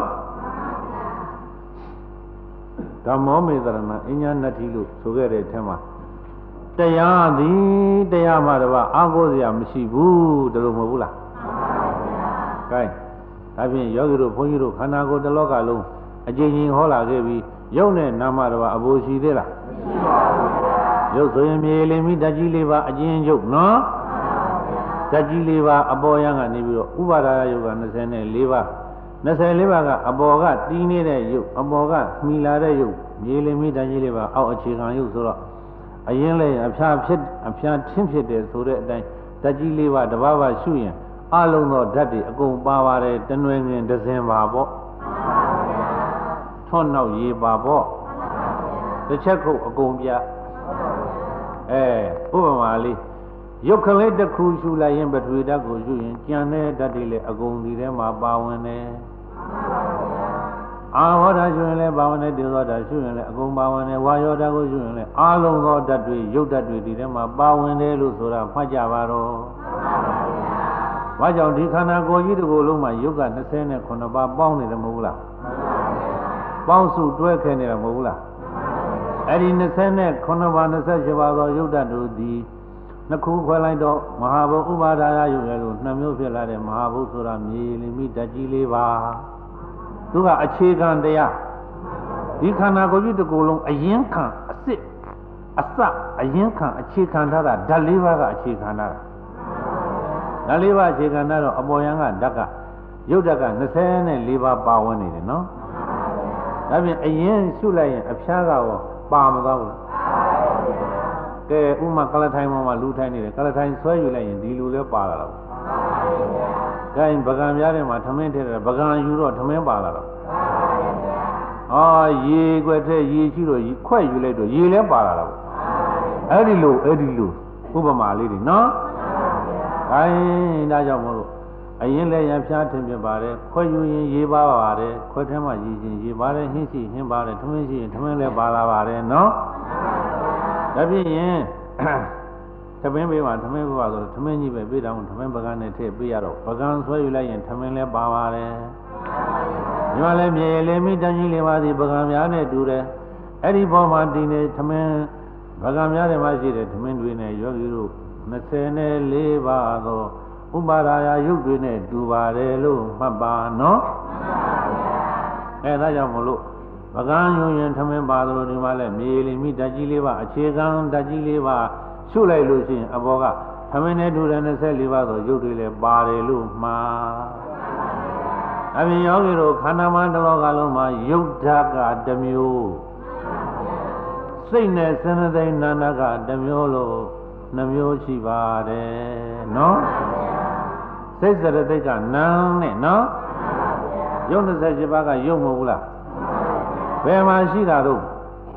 ဓမ္မောမေတရဏအညာနတ္ထိလို့ဆိုခဲ့တဲ့အထက်မှာတရားသည်တရားမှတပါအားကိုးစရာမရှိဘူးတလို့မဟုတ်ဘူးလားကဲဒါဖြင့်ယောဂီတို့ဘုန်းကြီးတို့ခန္ဓာကိုယ်တစ်လောကလုံးအကျဉ်းချင်းဟောလာခဲ့ပြီးရုပ်နဲ့နာမတပါအဘိုးရှိသေးလားမရှိပါဘူးရုပ်ဆိုရင်မြေလိမ္မိဓာတ်ကြီးလေးပါအကျဉ်းချုပ်နော်ဓာတ်ကြီးလေးပါအပေါ်ရန်ကနေပြီးတော့ဥပါဒါယယုတ်က၂၄ပါး၂၄ပါးကအပေါ်ကတီးနေတဲ့ယုတ်အပေါ်ကမှီလာတဲ့ယုတ်မြေလိမ္မိဓာတ်ကြီးလေးပါအောက်အခြေခံယုတ်ဆိုတော့အရင်လဲအဖျားဖြစ်အဖျားထင်းဖြစ်တယ်ဆိုတဲ့အတိုင်းဓာတ်ကြီးလေးပါတပါးပါရှုရင်အလုံးသောဓာတ်တွေအကုန်ပါပါတယ်တနွယ်ငင်ဒဇင်ပါပေါ့ထွန်းနောက်ရေပါပေါ့တစ်ချက်ခုတ်အကုန်ပြအဲဥပမာလေးရုပ်ကလေးတစ်ခုရှုလိုက်ရင်ပထဝီဓာတ်ကိုရှုရင်ကြံတဲ့ဓာတ်တွေလည်းအကုန်ဒီထဲမှာပါဝင်တယ်အာဟောဓာတ်ရှုရင်လည်းပါဝင်တယ်ဒေသောဓာတ်ရှုရင်လည်းအကုန်ပါဝင်တယ်ဝါယောဓာတ်ကိုရှုရင်လည်းအလုံးသောဓာတ်တွေရုပ်ဓာတ်တွေဒီထဲမှာပါဝင်တယ်လို့ဆိုတာမှတ်ကြပါတော့ဘာကြောင့်ဒီခန္ဓာကိုယ်ကြီးတစ်ခုလုံးမှာယုတ်က၂၇ပါးပေါင်းနေတယ်မဟုတ်လားပေါင်းစုတွဲခဲနေတယ်မဟုတ်လားအဲ့ဒီ၂၇ပါး၂၈ပါးသောယုတ်ဓာတ်တို့သည်နှစ်ခုခွဲလိုက်တော့မဟာဘုဥပါဒါယယုတ်ရလို့နှစ်မျိုးဖြစ်လာတဲ့မဟာဘုဆိုတာမြေလိမိဓာတ်ကြီးလေးပါသူကအခြေခံတရားဒီခန္ဓာကိုယ်ကြီးတစ်ခုလုံးအရင်ခံအစ်စ်အစအရင်ခံအခြေခံထားတာဓာတ်လေးပါးကအခြေခံထားတာဓာတ်လေးပါးအခြေခံထားတော့အပေါ်ယံကဓာတ်ကရုပ်ဓာတ်က၂၄ပါးပါဝင်နေတယ်နော်ဒါဖြင့်အရင်ရှုလိုက်ရင်အဖျားကရောပါမသွားဘူးလားကဲဥမာကလထိုင်ပေါ်မှာလူထိုင်နေတယ်ကလထိုင်ဆွဲယူလိုက်ရင်ဒီလူလည်းပါလာတော့ကဲပကံပြားထဲမှာထမင်းထည့်တယ်ပကံယူတော့ထမင်းပါလာတော့အော်ရေခွက်ထဲရေရှိတော့ခွက်ယူလိုက်တော့ရေလည်းပါလာတော့အဲ့ဒီလိုအဲ့ဒီလိုဥပမာလေးတွေနော်ကဲဒါကြောင့်မလို့အရင်လည်းရဖျားထင်ပြပါတယ်ခွက်ယူရင်ရေပါပါတယ်ခွက်ထဲမှာရေရှင်ရေပါတယ်ဟင်းရှိဟင်းပါတယ်ထမင်းရှိရင်ထမင်းလည်းပါလာပါတယ်နော်ဒါဖြစ်ရင်သမင်းပေးပါသမင်းပေးပါဆိုတော့သမင်းကြီးပဲပေးတာမို့သမင်းပကံနဲ့ထည့်ပေးရတော့ပကံဆွဲယူလိုက်ရင်သမင်းလည်းပါပါတယ်ဒီမှာလည်းမြေလေးမိတန်းကြီးလေးပါးစီပကံများနဲ့တူတယ်အဲ့ဒီပေါ်မှာတည်နေသမင်းပကံများတွေမှာရှိတဲ့သမင်းတွေနဲ့ယောဂီတို့၂၄ပါးသောဥပါဒါယယုတ်တွေနဲ့တူပါတယ်လို့မှတ်ပါနော်အဲဒါကြောင့်မလို့ပကံယူရင်ထမင်းပါသလိုဒီမှာလဲမြေလိမိဓာတ်ကြီးလေးပါအခြေခံဓာတ်ကြီးလေးပါရှုလိုက်လို့ရှိရင်အဘောကထမင်းနဲ့တူတဲ့၂၄ပါးသောရုပ်တွေလည်းပါတယ်လို့မှားအပြင်ယောဂီတို့ခန္ဓာမတစ်လောကလုံးမှာယုတ်ဓာတ်ကတစ်မျိုးစိတ်နဲ့စနသိဉ္နာနာကတစ်မျိုးလို့နှမျိုးရှိပါတယ်နော်စိတ်စရတိတ်ကနာနဲ့နော်ယုတ်၂၈ပါးကယုတ်မဟုတ်ဘူးလားဘယ်မှာရှိတာတော့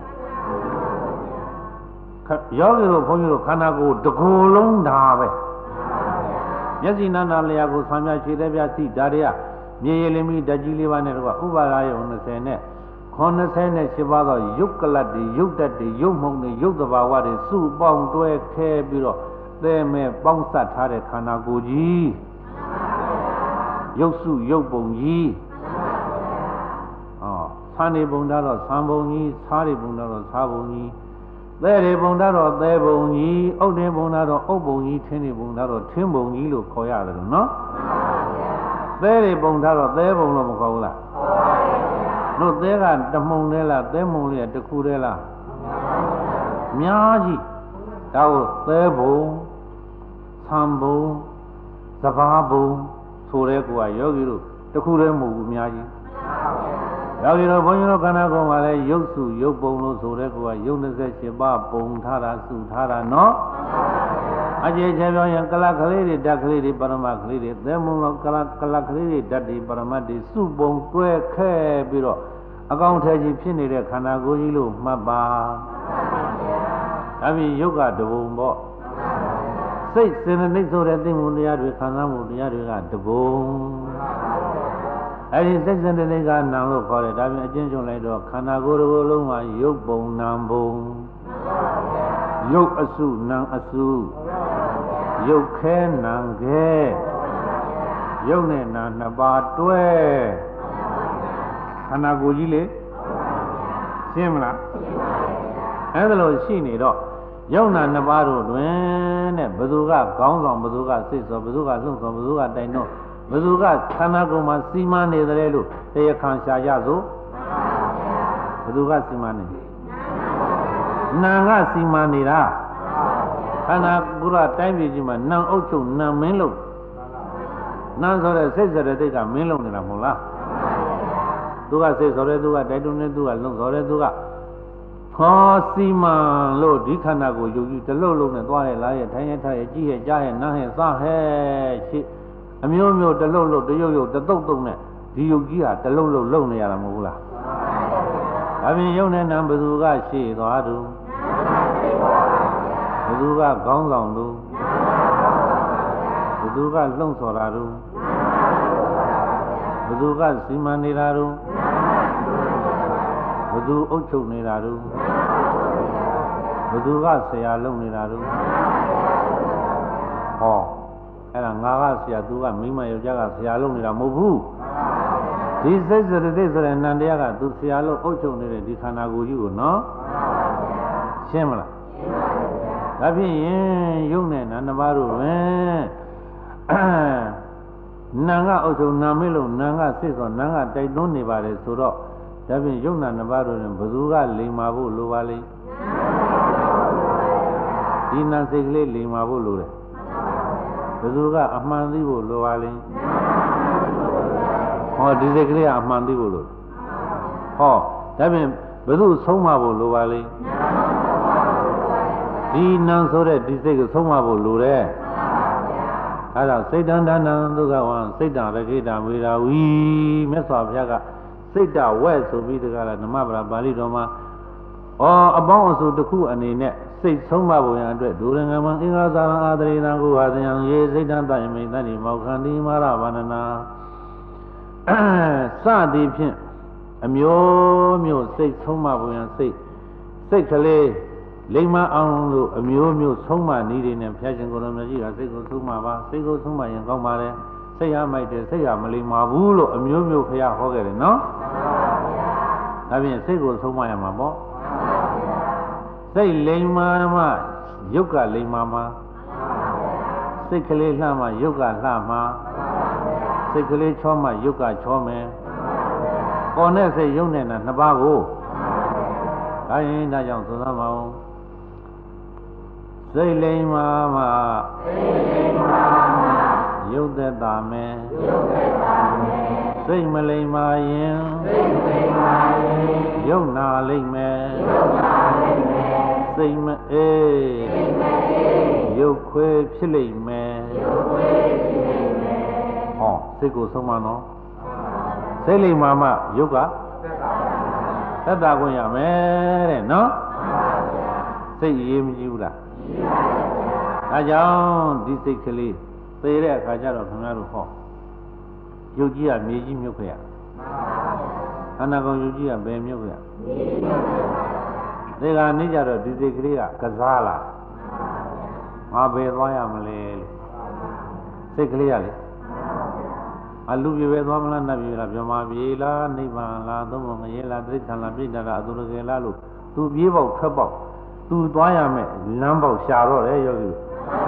ယောဂီတို့ဘုန်းကြီးတို့ခန္ဓာကိုယ်တစ်ခုလုံးဒါပဲမျက်စိနာနာလျာကိုဆံပြခြေသက်ပြသိဒါတွေကမြေရည်လိမိဓာတ်ကြီးလေးပါးနဲ့တော့ဥပါဒါယုံ၂၀နဲ့ခွန်၂၈ပါးသောယုတ်ကလတ်တွေယုတ်တက်တွေယုတ်မှုန်တွေယုတ်တဘာဝတွေစုပေါင်းတွဲခဲပြီးတော့သဲမဲ့ပေါင်းစပ်ထားတဲ့ခန္ဓာကိုယ်ကြီးယုတ်စုယုတ်ပုံကြီးဟောဆံနေပုံတော့ဆံပုံကြီးစားနေပုံတော့စားပုံကြီးသဲတွေပုံတော့သဲပုံကြီးအုတ်တင်ပုံတော့အုတ်ပုံကြီးထင်းနေပုံတော့ထင်းပုံကြီးလို့ခေါ်ရတယ်နော်သဲတွေပုံတော့သဲပုံလို့မခေါ်ဘူးလားတို့သဲကတမှုံသေးလားသဲမှုံလေးကတစ်ခုသေးလားအများကြီးဒါကိုသဲဘုံဆံဘုံစဘာဘုံဆိုတဲ့ကွာယောဂီတို့တစ်ခုတည်းမဟုတ်ဘူးအများကြီးယောဂီတို့ဘုန်းကြီးတို့ခန္ဓာကိုယ်မှာလည်းရုပ်စုရုပ်ပုံလို့ဆိုတဲ့ကွာရုပ်၂၈ပါးပုံထားတာစုထားတာနော်အကျေချေပြောရင်ကလကလေးတွေဓာတ်ကလေးတွေပရမတ်ကလေးတွေသဲမုံလောကလကလကလေးတွေဓာတ်တွေပရမတ်တွေစုပုံတွဲခဲပြီးတော့အကောင်ထဲကြီးဖြစ်နေတဲ့ခန္ဓာကိုယ်ကြီးလို့မှတ်ပါဒါပြီးယုတ်ကတဘုံပေါ့စိတ်စေတသိက်ဆိုတဲ့သိမှုတရားတွေခံစားမှုတရားတွေကတဘုံအဲဒီစိတ်စေတသိက်ကနာလို့ခေါ်တယ်ဒါပြင်အကျဉ်းချုပ်လိုက်တော့ခန္ဓာကိုယ်တစ်ခုလုံးမှာယုတ်ပုံနာဘုံယုတ်အစုနာအစုယုတ်ခဲနံခဲယုတ်နဲ့နာနှစ်ပါးတွဲခန္ဓာကိုယ်ကြီးလေရှင်းမလားအဲ့ဒါလို့ရှိနေတော့ယုတ်နာနှစ်ပါးတို့တွင်တဲ့ဘယ်သူကခေါင်းဆောင်ဘယ်သူကစိတ်ဆောဘယ်သူကလှုပ်ဆောဘယ်သူကတိုင်တော့ဘယ်သူကခန္ဓာကိုယ်မှာစီမံနေတယ်လို့တရားခံရှာရစို့ဘယ်သူကစီမံနေနာကစီမံနေတာခန္ဓာကိုယ်ကတိုင်းပြည်ကြီးမှာနာအုပ်ချုပ်နာမင်းလို့နာဆိုတဲ့စိတ်စရတိတ်ကမင်းလုံးနေတာမဟုတ်လားသူကစိတ်ဆိုတဲ့သူကတိုက်တွန်းတဲ့သူကလုံဆိုတဲ့သူကခေါ်စီမံလို့ဒီခန္ဓာကိုယုတ်ကြီးတလုံးလုံးနဲ့သွားရလာရထိုင်ရထားရကြည့်ရကြားရနားရစားဟဲရှိအမျိုးမျိုးတလုံးလုံးတရုပ်ရုပ်တတုတ်တုတ်နဲ့ဒီယုတ်ကြီးဟာတလုံးလုံးလုံနေရတာမဟုတ်လားဒါပြင်ယုတ်နဲ့နာဘယ်သူကရှေ့သွားသူဘယ်သူကခေါင်းဆောင်သူဘယ်သူကလှုံ့ဆော်တာသူဘယ်သူကစီမံနေတာသူဘယ်သူအုပ်ချုပ်နေတာသူဘယ်သူကဆရာလုပ်နေတာသူဟောအဲ့ဒါငါကဆရာသူကမိမယောက်ျားကဆရာလုပ်နေတာမဟုတ်ဘူးဒီစိတ်စရတိတ်ဆိုတဲ့နန္တရားကသူဆရာလုပ်အုပ်ချုပ်နေတဲ့ဒီခန္ဓာကိုယ်ကြီးကိုနော်ရှင်းမလားဒါဖြစ်ရင်ယုံနဲ့နာနှစ်ပါးတို့ပဲနာကအုပ်ချုပ်နာမေးလို့နာကစိတ်ဆိုနာကတိုက်တွန်းနေပါတယ်ဆိုတော့ဒါဖြင့်ယုံနာနှစ်ပါးတို့ရင်ဘယ်သူကလိမ်မာဖို့လိုပါလိမ့်ဒီနာစိတ်ကလေးလိမ်မာဖို့လိုတယ်ဘယ်သူကအမှန်သိဖို့လိုပါလိမ့်ဟောဒီစိတ်ကလေးကအမှန်သိဖို့လိုဟောဒါဖြင့်ဘယ်သူဆုံးမဖို့လိုပါလိမ့်ဒီနံဆိုတဲ့ဒီစိတ်ကိုဆုံးမဖို့လိုတယ်အဲဒါစိတ်တန်တန်ဒုက္ခဝံစိတ်တံရခိတံဝေရာဝီမြတ်စွာဘုရားကစိတ်တဝဲဆိုပြီးတကလားဓမ္မပဒပါဠိတော်မှာဩအပေါင်းအစုတစ်ခုအနေနဲ့စိတ်ဆုံးမဖို့ရန်အတွက်ဒုရငမံအင်္ဂါသာရအာတရိဏကုဟာတယံယေစိတ်တံတယမိတ္တိမောခန္တိမာရဗန္ဒနာစသည်ဖြင့်အမျိုးမျိုးစိတ်ဆုံးမဖို့ရန်စိတ်စိတ်ကလေးလိမ္မာအောင်လို့အမျိုးမျိုးဆုံးမနည်းတွေနဲ့ဘုရားရှင်ကိုယ်တော်မြတ်ကြီးကစိတ်ကိုဆုံးမပါစိတ်ကိုဆုံးမရင်ကောင်းပါလေစိတ်ရမိုက်တယ်စိတ်ရမလိမ္မာဘူးလို့အမျိုးမျိုးဘုရားဟောခဲ့တယ်နော်ဒါဖြင့်စိတ်ကိုဆုံးမရမှာပေါ့စိတ်လိမ္မာမှယုတ်ကလိမ္မာမှာစိတ်ကလေးလှမှယုတ်ကလှမှာစိတ်ကလေးချောမှယုတ်ကချောမယ်ပေါ်နဲ့စိတ်ယုတ်နဲ့နှစ်ပါးကိုဒါရင်ဒါကြောင့်သုံးသပ်ပါဦးစိတ်လိမ္မာမှယုတ်သက်တာမယ်စိတ်မလိမ္မာရင်ယုတ်နာလိမ့်မယ်စိတ်မအေးယုတ်ခွဲဖြစ်လိမ့်မယ်ဟောစိတ်ကိုဆုံးမနော်စိတ်လိမ္မာမှယုတ်ကသက်တာခွင့်ရမယ်တဲ့နော်စိတ်ရေးမကြည့်ဘူးလားဒါကြောင့်ဒီစိတ်ကလေးသေတဲ့အခါကျတော့ခင်ဗျားတို့ဟောယုတ်ကြီးကမြေကြီးမြုပ်ခဲ့ရခန္ဓာကိုယ်ယုတ်ကြီးကဘယ်မြုပ်ခဲ့ရဒီကနေကြတော့ဒီစိတ်ကလေးကကစားလာငါဘယ်သွားရမလဲလို့စိတ်ကလေးကလေအလူပြေပဲသွားမလားနတ်ပြေလားဗြဟ္မာပြေလားနိဗ္ဗာန်လားသုံးဖို့ငရဲလားတိဋ္ဌာန်လားပြိတ္တာလားအတုရကေလားလို့သူပြေးပေါက်ထွက်ပေါက်သူသွားရမယ်လမ်းပေါက်ရှာတော့တယ်ယောဂီ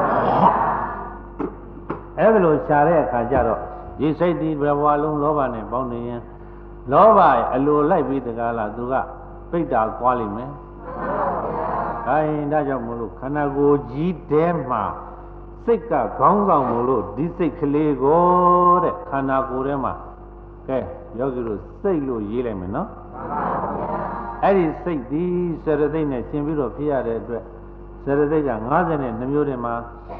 အဲ့ဒါလို့ရှာတဲ့အခါကျတော့ဒီစိတ်ဒီဘဝလုံးလောဘနဲ့ပေါင်းနေရင်လောဘရဲ့အလိုလိုက်ပြီးတကားလားသူကပိဋ္ဌာသွားလိမ့်မယ်ဒါရင်ဒါကြောင့်မို့လို့ခန္ဓာကိုယ်ကြီးတဲမှာစိတ်ကခေါင်းဆောင်မို့လို့ဒီစိတ်ကလေးကိုတဲ့ခန္ဓာကိုယ်ထဲမှာကဲယောဂီတို့စိတ်လို့ရေးလိုက်မယ်နော်အဲ့ဒီစိတ်ဒီစရတိတ်နဲ့ရှင်ပြီးတော့ဖြစ်ရတဲ့အတွက်စရတိတ်က၅၀နဲ့နှစ်မျိုးတည်းမှာ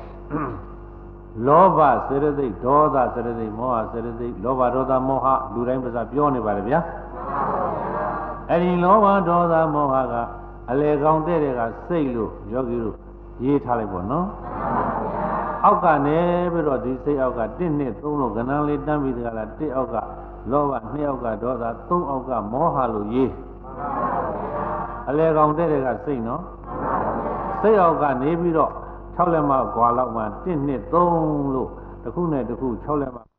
လောဘစရတိတ်ဒေါသစရတိတ်မောဟစရတိတ်လောဘဒေါသမောဟလူတိုင်းပါးပြောနေပါတယ်ဗျာအဲ့ဒီလောဘဒေါသမောဟကအလေကောင်းတဲ့တွေကစိတ်လို့ယောဂီတို့ရေးထားလိုက်ပေါ့နော်အောက်ကနေပြီးတော့ဒီစိတ်အောက်ကတစ်နှစ်သုံးလို့ကဏ္ဍလေးတန်းပြီးတကလားတစ်အောက်ကလောဘနှစ်အောက်ကဒေါသသုံးအောက်ကမောဟလို့ရေးအလေကောင်တဲ့တွေကစိတ်နော်စိတ်အောက်ကနေပြီးတော့၆လက်မကွာလောက်မှတစ်နှစ်သုံးလို့တစ်ခုနဲ့တစ်ခု၆လက်မ